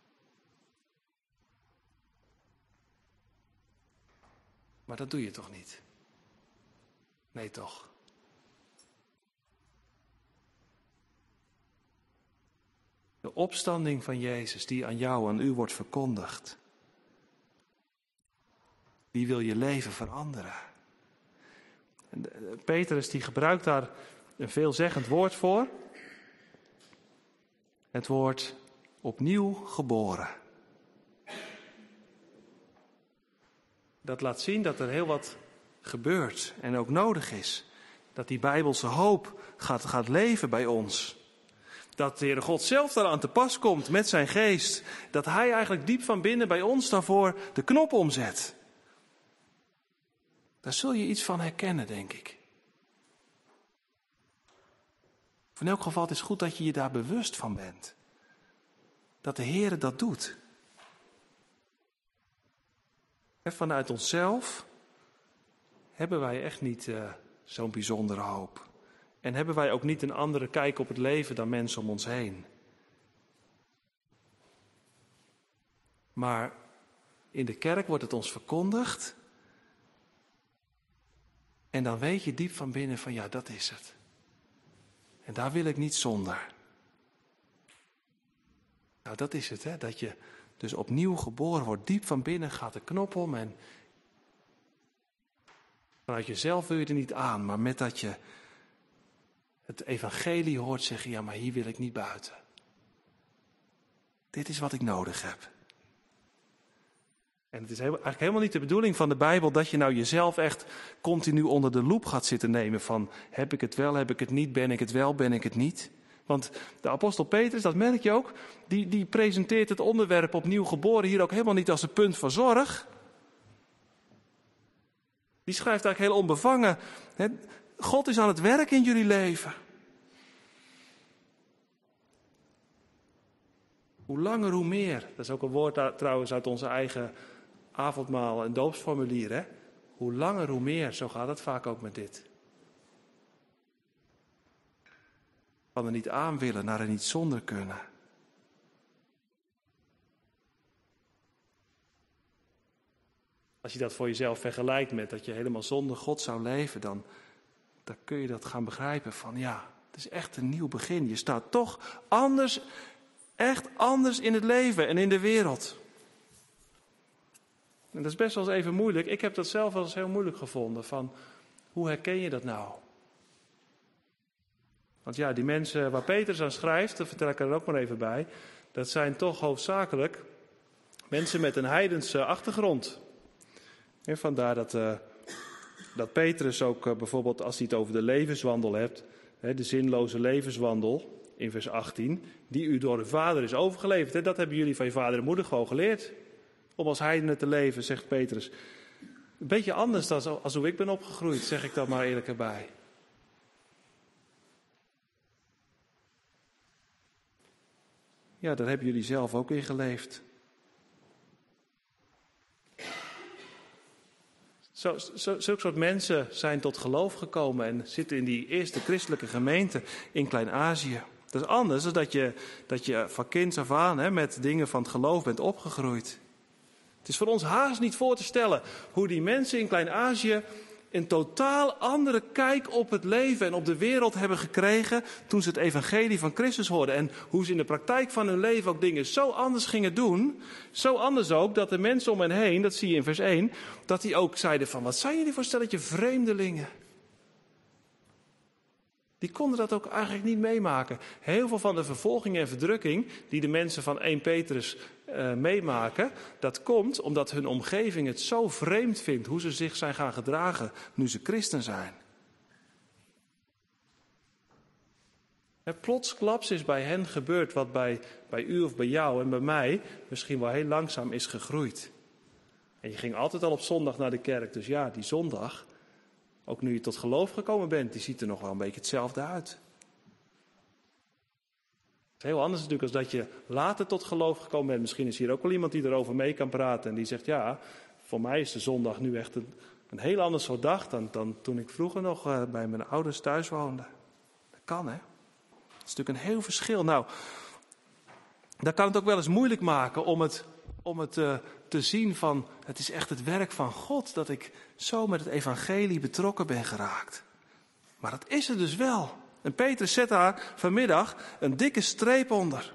Maar dat doe je toch niet? Nee, toch? De opstanding van Jezus die aan jou, aan u wordt verkondigd. Die wil je leven veranderen. En Petrus die gebruikt daar een veelzeggend woord voor. Het woord opnieuw geboren. Dat laat zien dat er heel wat gebeurt en ook nodig is. Dat die Bijbelse hoop gaat, gaat leven bij ons. Dat de Heere God zelf daaraan te pas komt met zijn geest. Dat hij eigenlijk diep van binnen bij ons daarvoor de knop omzet. Daar zul je iets van herkennen, denk ik. In elk geval, het is goed dat je je daar bewust van bent. Dat de Heere dat doet. En vanuit onszelf hebben wij echt niet uh, zo'n bijzondere hoop. En hebben wij ook niet een andere kijk op het leven dan mensen om ons heen. Maar in de kerk wordt het ons verkondigd. En dan weet je diep van binnen van ja, dat is het. En daar wil ik niet zonder. Nou, dat is het, hè? Dat je dus opnieuw geboren wordt. Diep van binnen gaat de knop om en vanuit jezelf wil je er niet aan. Maar met dat je het evangelie hoort zeggen, ja, maar hier wil ik niet buiten. Dit is wat ik nodig heb. En het is eigenlijk helemaal niet de bedoeling van de Bijbel dat je nou jezelf echt continu onder de loep gaat zitten nemen van heb ik het wel, heb ik het niet, ben ik het wel, ben ik het niet. Want de apostel Petrus, dat merk je ook, die, die presenteert het onderwerp opnieuw geboren hier ook helemaal niet als een punt van zorg. Die schrijft eigenlijk heel onbevangen, hè, God is aan het werk in jullie leven. Hoe langer, hoe meer. Dat is ook een woord trouwens uit onze eigen avondmaal en doopsformulier. Hè? Hoe langer, hoe meer. Zo gaat het vaak ook met dit. Van er niet aan willen, naar er niet zonder kunnen. Als je dat voor jezelf vergelijkt met dat je helemaal zonder God zou leven, dan, dan kun je dat gaan begrijpen van ja, het is echt een nieuw begin. Je staat toch anders, echt anders in het leven en in de wereld. En dat is best wel eens even moeilijk. Ik heb dat zelf wel eens heel moeilijk gevonden. Van, hoe herken je dat nou? Want ja, die mensen waar Petrus aan schrijft, dat vertel ik er ook maar even bij. Dat zijn toch hoofdzakelijk mensen met een heidense achtergrond. En vandaar dat, uh, dat Petrus ook uh, bijvoorbeeld als hij het over de levenswandel hebt. Hè, de zinloze levenswandel in vers achttien. Die u door de vader is overgeleverd. Hè, dat hebben jullie van je vader en moeder gewoon geleerd. Om als heidenen te leven, zegt Petrus. Een beetje anders dan als hoe ik ben opgegroeid, zeg ik dat maar eerlijk erbij. Ja, daar hebben jullie zelf ook in geleefd. Zo, zo, zulke soort mensen zijn tot geloof gekomen en zitten in die eerste christelijke gemeente in Klein-Azië. Dat is anders dan dat je, dat je van kinds af aan hè, met dingen van het geloof bent opgegroeid. Het is voor ons haast niet voor te stellen hoe die mensen in Klein-Azië een totaal andere kijk op het leven en op de wereld hebben gekregen toen ze het evangelie van Christus hoorden. En hoe ze in de praktijk van hun leven ook dingen zo anders gingen doen. Zo anders ook dat de mensen om hen heen, dat zie je in vers één, dat die ook zeiden van wat zijn jullie voor stelletje vreemdelingen. Die konden dat ook eigenlijk niet meemaken. Heel veel van de vervolging en verdrukking die de mensen van eerste Petrus uh, meemaken, dat komt omdat hun omgeving het zo vreemd vindt hoe ze zich zijn gaan gedragen nu ze christen zijn. En plotsklaps is bij hen gebeurd wat bij, bij u of bij jou en bij mij misschien wel heel langzaam is gegroeid. En je ging altijd al op zondag naar de kerk, dus ja, die zondag, ook nu je tot geloof gekomen bent, die ziet er nog wel een beetje hetzelfde uit. Het is heel anders natuurlijk als dat je later tot geloof gekomen bent. Misschien is hier ook wel iemand die erover mee kan praten en die zegt, ja, voor mij is de zondag nu echt een, een heel ander soort dag dan, dan toen ik vroeger nog uh, bij mijn ouders thuis woonde. Dat kan, hè? Dat is natuurlijk een heel verschil. Nou, daar kan het ook wel eens moeilijk maken om het, om het uh, te zien van, het is echt het werk van God dat ik zo met het evangelie betrokken ben geraakt. Maar dat is het dus wel. En Petrus zet daar vanmiddag een dikke streep onder.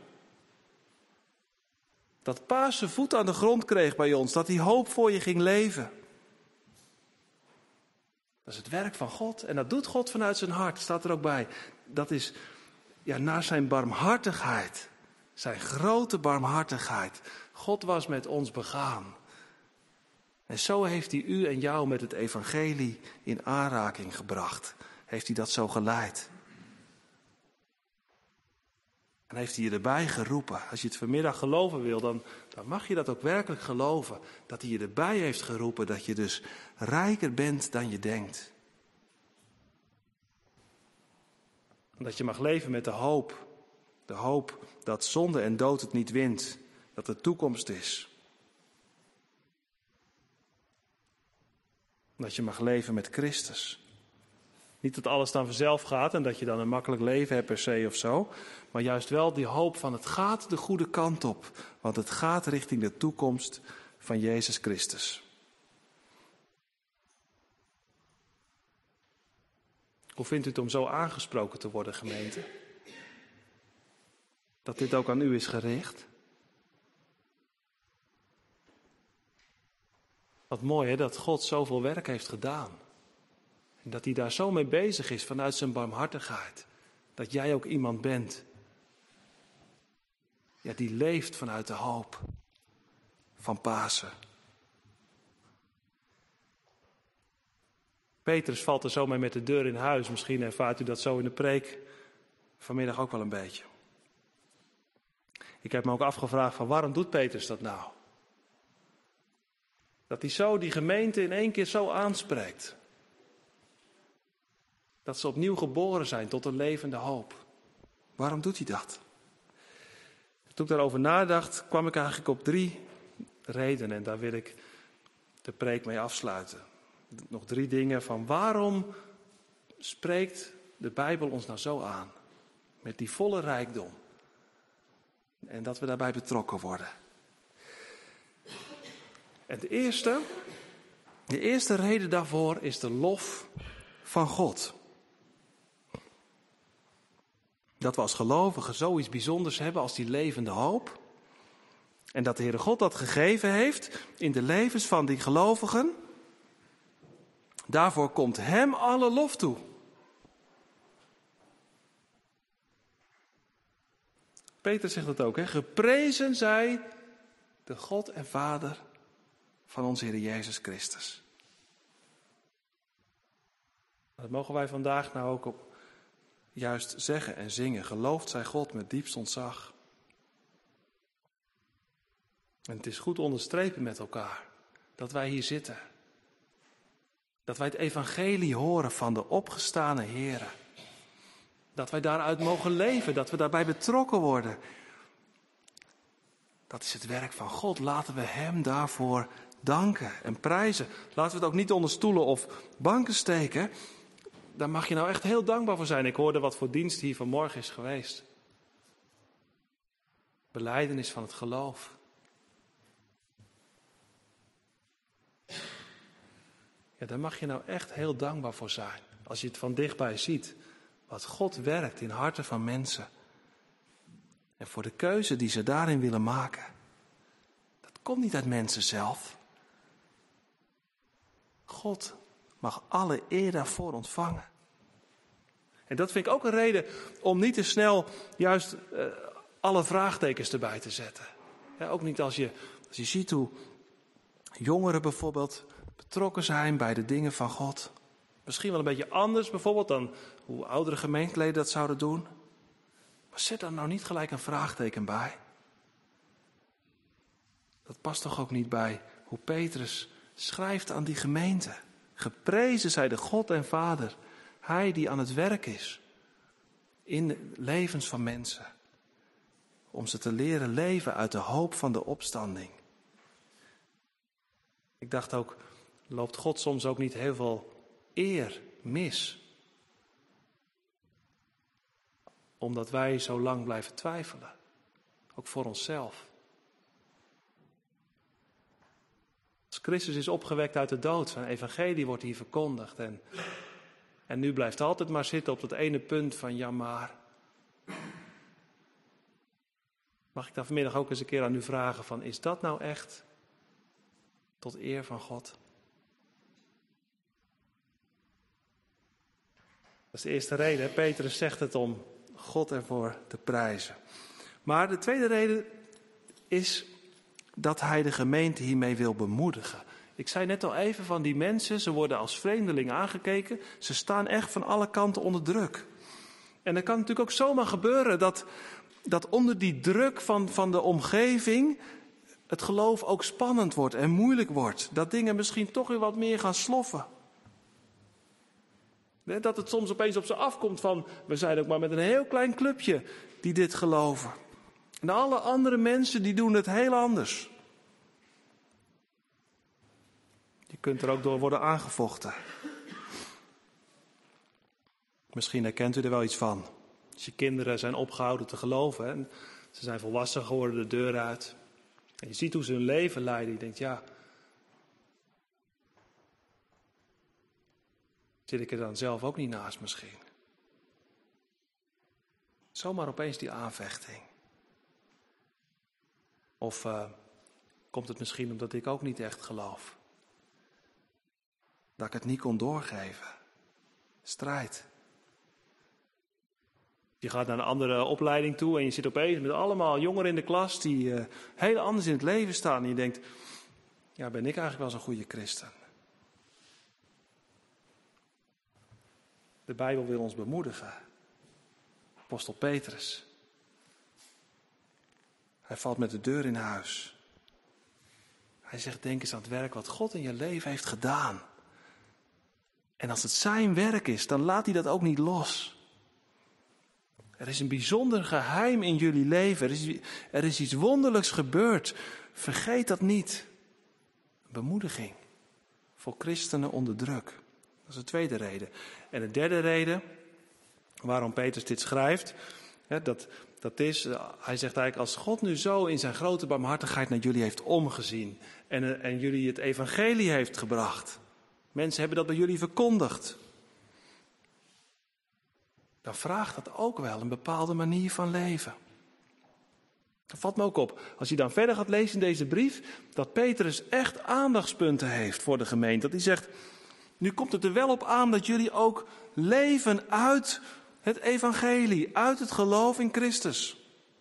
Dat Paas zijn voet aan de grond kreeg bij ons, dat hij hoop voor je ging leven. Dat is het werk van God en dat doet God vanuit zijn hart, staat er ook bij. Dat is ja, naar zijn barmhartigheid, zijn grote barmhartigheid. God was met ons begaan. En zo heeft hij u en jou met het evangelie in aanraking gebracht. Heeft hij dat zo geleid. En heeft hij je erbij geroepen. Als je het vanmiddag geloven wil, dan, dan mag je dat ook werkelijk geloven. Dat hij je erbij heeft geroepen, dat je dus rijker bent dan je denkt. En dat je mag leven met de hoop. De hoop dat zonde en dood het niet wint. Dat er toekomst is. Dat je mag leven met Christus. Niet dat alles dan vanzelf gaat en dat je dan een makkelijk leven hebt per se of zo. Maar juist wel die hoop van het gaat de goede kant op. Want het gaat richting de toekomst van Jezus Christus. Hoe vindt u het om zo aangesproken te worden, gemeente? Dat dit ook aan u is gericht? Wat mooi hè, dat God zoveel werk heeft gedaan. En dat hij daar zo mee bezig is vanuit zijn barmhartigheid. Dat jij ook iemand bent. Ja, die leeft vanuit de hoop van Pasen. Petrus valt er zo mee met de deur in huis. Misschien ervaart u dat zo in de preek vanmiddag ook wel een beetje. Ik heb me ook afgevraagd van waarom doet Petrus dat nou? Dat hij zo die gemeente in één keer zo aanspreekt. Dat ze opnieuw geboren zijn tot een levende hoop. Waarom doet hij dat? Toen ik daarover nadacht, kwam ik eigenlijk op drie redenen. En daar wil ik de preek mee afsluiten. Nog drie dingen van waarom spreekt de Bijbel ons nou zo aan? Met die volle rijkdom. En dat we daarbij betrokken worden. En de eerste, de eerste reden daarvoor is de lof van God. Dat we als gelovigen zoiets bijzonders hebben als die levende hoop. En dat de Heere God dat gegeven heeft in de levens van die gelovigen. Daarvoor komt hem alle lof toe. Peter zegt het ook, hè? Geprezen zij de God en Vader van onze Heer Jezus Christus. Dat mogen wij vandaag nou ook op juist zeggen en zingen. Geloofd zij God met diepst ontzag. En het is goed onderstrepen met elkaar dat wij hier zitten. Dat wij het evangelie horen van de opgestane Heere. Dat wij daaruit mogen leven, dat we daarbij betrokken worden. Dat is het werk van God. Laten we hem daarvoor danken en prijzen. Laten we het ook niet onder stoelen of banken steken. Daar mag je nou echt heel dankbaar voor zijn. Ik hoorde wat voor dienst hier vanmorgen is geweest. Belijdenis van het geloof. Ja, daar mag je nou echt heel dankbaar voor zijn. Als je het van dichtbij ziet. Wat God werkt in harten van mensen. En voor de keuze die ze daarin willen maken. Dat komt niet uit mensen zelf. God mag alle eer daarvoor ontvangen. En dat vind ik ook een reden om niet te snel juist uh, alle vraagtekens erbij te zetten. Ja, ook niet als je, als je ziet hoe jongeren bijvoorbeeld betrokken zijn bij de dingen van God. Misschien wel een beetje anders bijvoorbeeld dan hoe oudere gemeenteleden dat zouden doen. Maar zet daar nou niet gelijk een vraagteken bij. Dat past toch ook niet bij hoe Petrus schrijft aan die gemeente. Geprezen zij de God en Vader. Hij die aan het werk is. In de levens van mensen. Om ze te leren leven uit de hoop van de opstanding. Ik dacht ook, loopt God soms ook niet heel veel eer mis? Omdat wij zo lang blijven twijfelen. Ook voor onszelf. Als Christus is opgewekt uit de dood, zijn evangelie wordt hier verkondigd. En, en nu blijft het altijd maar zitten op dat ene punt van ja maar. Mag ik daar vanmiddag ook eens een keer aan u vragen van, is dat nou echt tot eer van God? Dat is de eerste reden. Hè? Petrus zegt het om God ervoor te prijzen. Maar de tweede reden is dat hij de gemeente hiermee wil bemoedigen. Ik zei net al even van die mensen, ze worden als vreemdeling aangekeken. Ze staan echt van alle kanten onder druk. En dat kan natuurlijk ook zomaar gebeuren dat dat onder die druk van, van de omgeving het geloof ook spannend wordt en moeilijk wordt. Dat dingen misschien toch weer wat meer gaan sloffen. Dat het soms opeens op ze afkomt van, we zijn ook maar met een heel klein clubje die dit geloven. En alle andere mensen die doen het heel anders. Je kunt er ook door worden aangevochten. Misschien herkent u er wel iets van. Als je kinderen zijn opgehouden te geloven. En ze zijn volwassen geworden de deur uit. En je ziet hoe ze hun leven leiden. Je denkt, ja. Zit ik er dan zelf ook niet naast misschien? Zomaar opeens die aanvechting. Of uh, komt het misschien omdat ik ook niet echt geloof? Dat ik het niet kon doorgeven. Strijd. Je gaat naar een andere opleiding toe en je zit opeens met allemaal jongeren in de klas die uh, heel anders in het leven staan. En je denkt, ja, ben ik eigenlijk wel zo'n goede christen? De Bijbel wil ons bemoedigen. Apostel Petrus. Hij valt met de deur in huis. Hij zegt, denk eens aan het werk wat God in je leven heeft gedaan. En als het zijn werk is, dan laat hij dat ook niet los. Er is een bijzonder geheim in jullie leven. Er is, er is iets wonderlijks gebeurd. Vergeet dat niet. Bemoediging voor christenen onder druk. Dat is de tweede reden. En de derde reden waarom Petrus dit schrijft, hè, dat, dat is, hij zegt eigenlijk, als God nu zo in zijn grote barmhartigheid naar jullie heeft omgezien en, en jullie het evangelie heeft gebracht. Mensen hebben dat bij jullie verkondigd. Dan vraagt dat ook wel een bepaalde manier van leven. Dat valt me ook op. Als je dan verder gaat lezen in deze brief, dat Petrus echt aandachtspunten heeft voor de gemeente. Dat hij zegt, nu komt het er wel op aan dat jullie ook leven uit het evangelie, uit het geloof in Christus.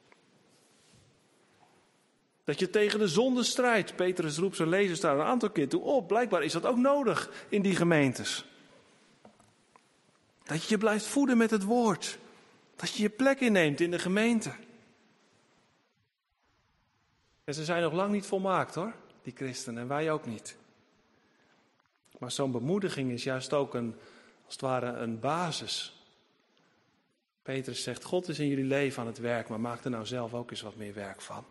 Dat je tegen de zonde strijdt. Petrus roept zijn lezers daar een aantal keer toe op. Blijkbaar is dat ook nodig in die gemeentes. Dat je je blijft voeden met het woord. Dat je je plek inneemt in de gemeente. En ze zijn nog lang niet volmaakt hoor, die christenen. En wij ook niet. Maar zo'n bemoediging is juist ook een, als het ware een basis. Petrus zegt, God is in jullie leven aan het werk, maar maak er nou zelf ook eens wat meer werk van.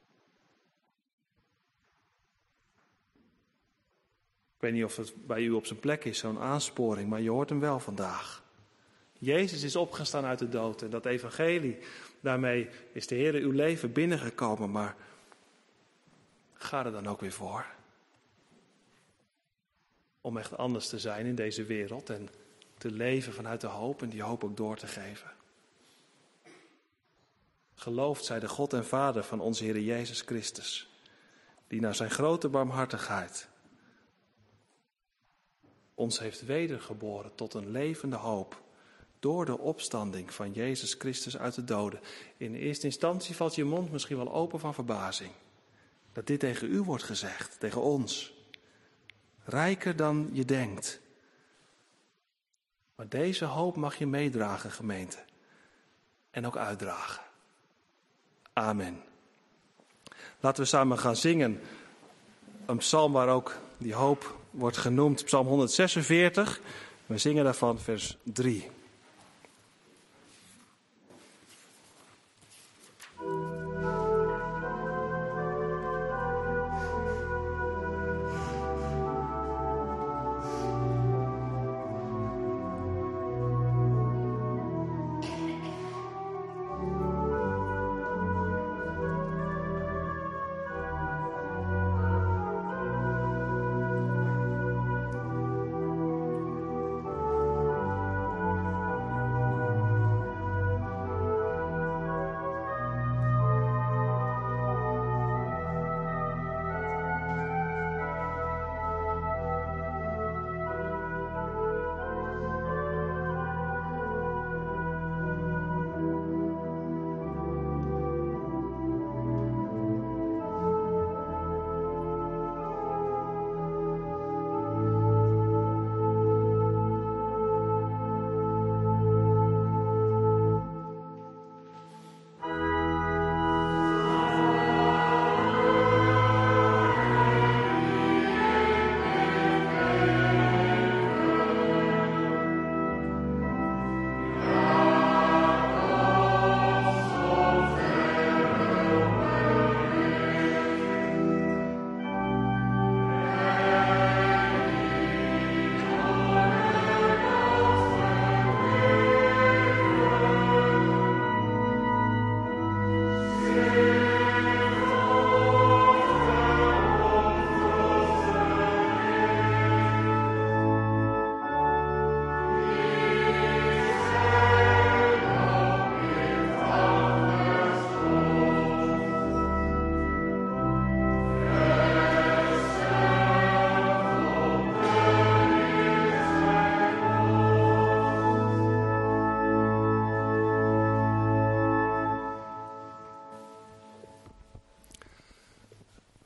Ik weet niet of het bij u op zijn plek is, zo'n aansporing, maar je hoort hem wel vandaag. Jezus is opgestaan uit de dood en dat evangelie, daarmee is de Heer uw leven binnengekomen, maar ga er dan ook weer voor. Om echt anders te zijn in deze wereld en te leven vanuit de hoop en die hoop ook door te geven. Geloofd zij de God en Vader van onze Heer Jezus Christus, die naar zijn grote barmhartigheid ons heeft wedergeboren tot een levende hoop door de opstanding van Jezus Christus uit de doden. In eerste instantie valt je mond misschien wel open van verbazing. Dat dit tegen u wordt gezegd, tegen ons. Rijker dan je denkt. Maar deze hoop mag je meedragen, gemeente. En ook uitdragen. Amen. Laten we samen gaan zingen. Een psalm waar ook die hoop wordt genoemd. Psalm honderdzesenveertig. We zingen daarvan vers drie.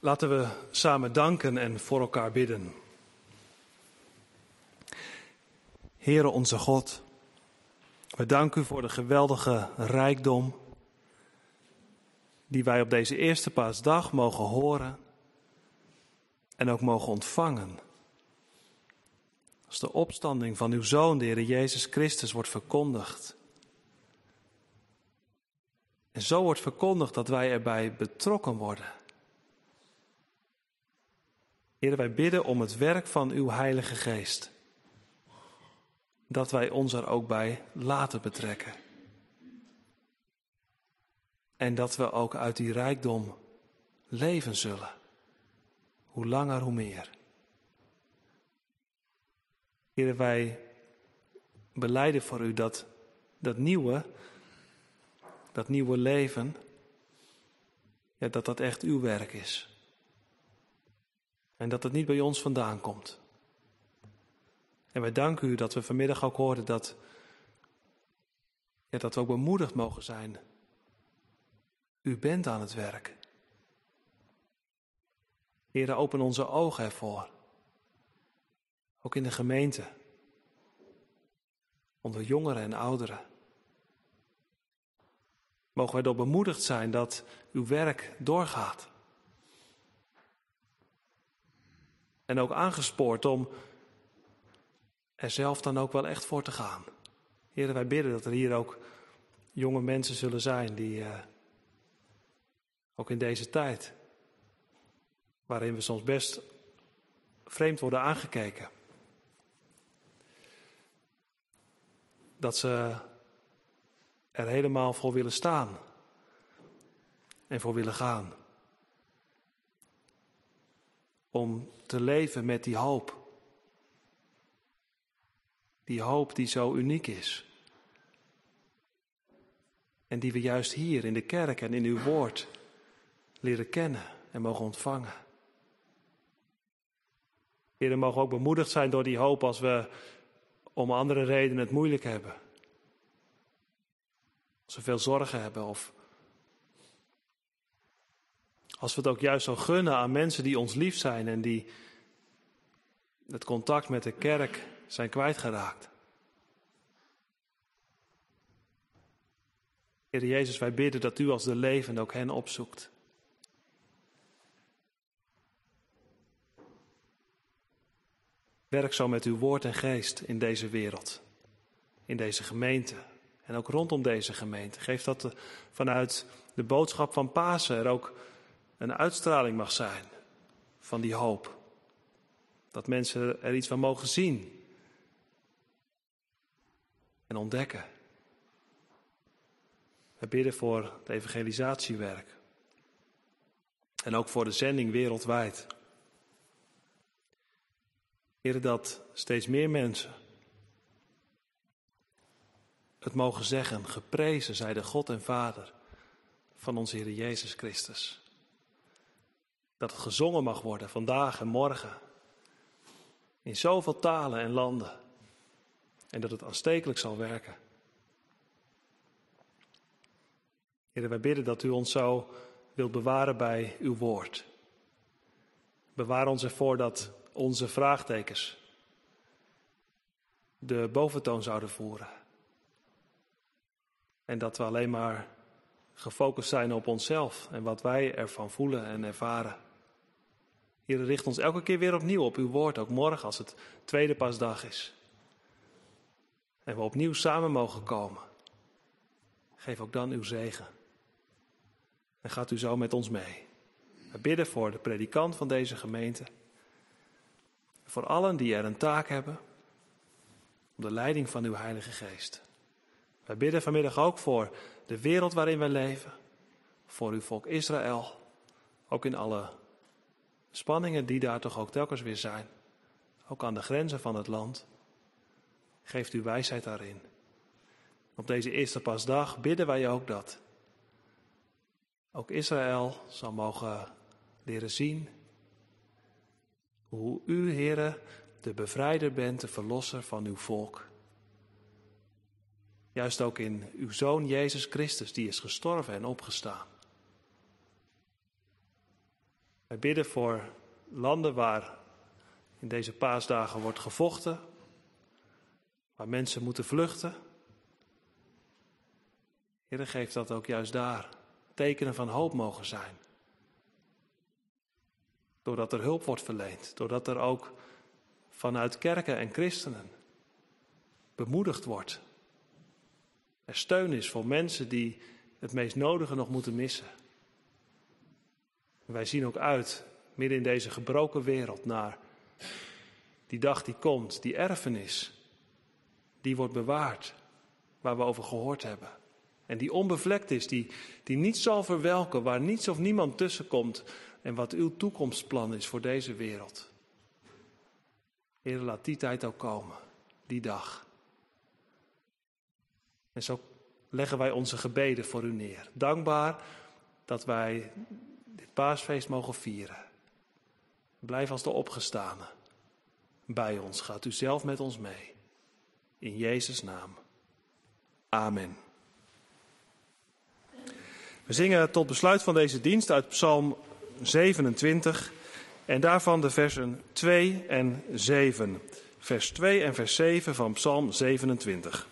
Laten we samen danken en voor elkaar bidden. Heere onze God, we danken u voor de geweldige rijkdom die wij op deze eerste paasdag mogen horen en ook mogen ontvangen. Als de opstanding van uw Zoon, de Heer Jezus Christus, wordt verkondigd. En zo wordt verkondigd dat wij erbij betrokken worden. Heer, wij bidden om het werk van uw Heilige Geest. Dat wij ons er ook bij laten betrekken. En dat we ook uit die rijkdom leven zullen. Hoe langer, hoe meer. Heer, wij belijden voor u dat dat nieuwe, dat nieuwe leven, ja, dat dat echt uw werk is. En dat het niet bij ons vandaan komt. En wij danken u dat we vanmiddag ook hoorden dat, ja, dat we ook bemoedigd mogen zijn. U bent aan het werk. Heere, open onze ogen ervoor. Ook in de gemeente. Onder jongeren en ouderen. Mogen wij door bemoedigd zijn dat uw werk doorgaat. En ook aangespoord om er zelf dan ook wel echt voor te gaan. Heere, wij bidden dat er hier ook jonge mensen zullen zijn die, uh, ook in deze tijd, waarin we soms best vreemd worden aangekeken, dat ze er helemaal voor willen staan en voor willen gaan. Om te leven met die hoop. Die hoop die zo uniek is. En die we juist hier in de kerk en in uw woord leren kennen en mogen ontvangen. Heren, mogen ook bemoedigd zijn door die hoop als we om andere redenen het moeilijk hebben. Als we veel zorgen hebben of als we het ook juist zo gunnen aan mensen die ons lief zijn en die het contact met de kerk zijn kwijtgeraakt. Heer Jezus, wij bidden dat u als de levende ook hen opzoekt. Werk zo met uw woord en geest in deze wereld, in deze gemeente en ook rondom deze gemeente. Geef dat vanuit de boodschap van Pasen er ook een uitstraling mag zijn van die hoop. Dat mensen er iets van mogen zien en ontdekken. We bidden voor het evangelisatiewerk en ook voor de zending wereldwijd. Heer, dat steeds meer mensen het mogen zeggen, geprezen zij de God en Vader van onze Heer Jezus Christus. Dat het gezongen mag worden vandaag en morgen. In zoveel talen en landen. En dat het aanstekelijk zal werken. Heer, wij bidden dat u ons zo wilt bewaren bij uw woord. Bewaar ons ervoor dat onze vraagtekens de boventoon zouden voeren. En dat we alleen maar gefocust zijn op onszelf en wat wij ervan voelen en ervaren. Heer, richt ons elke keer weer opnieuw op uw woord, ook morgen als het tweede paasdag is. En we opnieuw samen mogen komen. Geef ook dan uw zegen. En gaat u zo met ons mee. We bidden voor de predikant van deze gemeente. Voor allen die er een taak hebben. Om de leiding van uw Heilige Geest. Wij bidden vanmiddag ook voor de wereld waarin wij leven. Voor uw volk Israël. Ook in alle spanningen die daar toch ook telkens weer zijn. Ook aan de grenzen van het land. Geeft u wijsheid daarin. Op deze eerste paasdag bidden wij ook dat ook Israël zal mogen leren zien hoe u, Heere, de bevrijder bent, de verlosser van uw volk. Juist ook in uw Zoon Jezus Christus, die is gestorven en opgestaan. Wij bidden voor landen waar in deze paasdagen wordt gevochten, waar mensen moeten vluchten. Heer, geef dat ook juist daar tekenen van hoop mogen zijn. Doordat er hulp wordt verleend, doordat er ook vanuit kerken en christenen bemoedigd wordt. Er steun is voor mensen die het meest nodige nog moeten missen. En wij zien ook uit, midden in deze gebroken wereld, naar die dag die komt, die erfenis, die wordt bewaard, waar we over gehoord hebben. En die onbevlekt is, die, die niet zal verwelken, waar niets of niemand tussenkomt. En wat uw toekomstplan is voor deze wereld. Heer, laat die tijd ook komen, die dag. En zo leggen wij onze gebeden voor u neer. Dankbaar dat wij dit paasfeest mogen vieren. Blijf als de opgestane bij ons. Gaat u zelf met ons mee. In Jezus' naam. Amen. We zingen tot besluit van deze dienst uit Psalm zevenentwintig en daarvan de versen twee en zeven. Vers twee en vers zeven van Psalm zevenentwintig.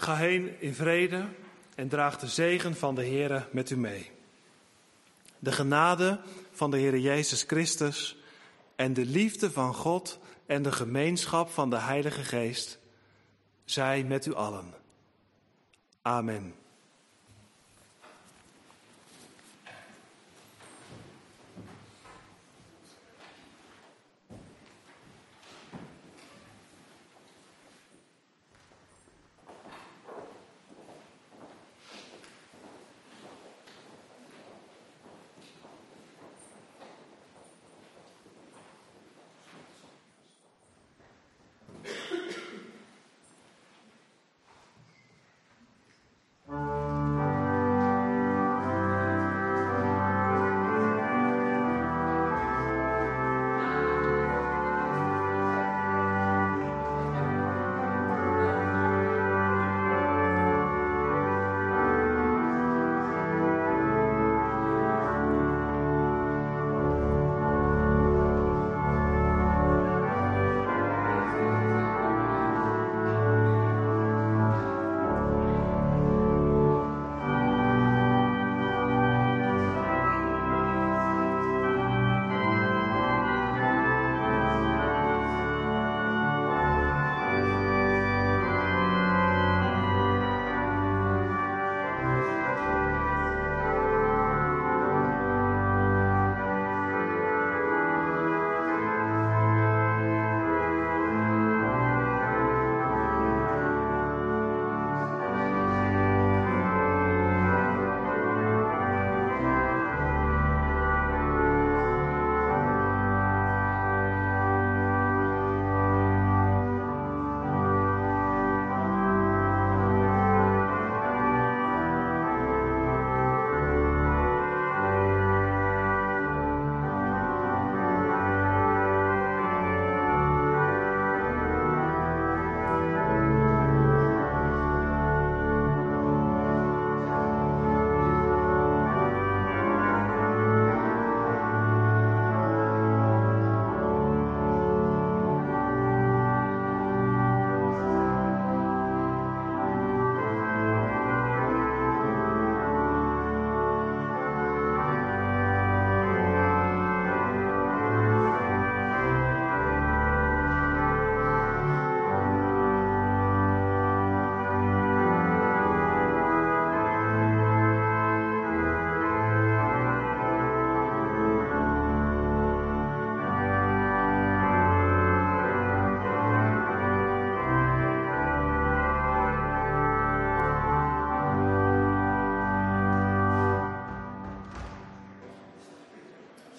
Ga heen in vrede en draag de zegen van de Heere met u mee. De genade van de Heere Jezus Christus en de liefde van God en de gemeenschap van de Heilige Geest zij met u allen. Amen.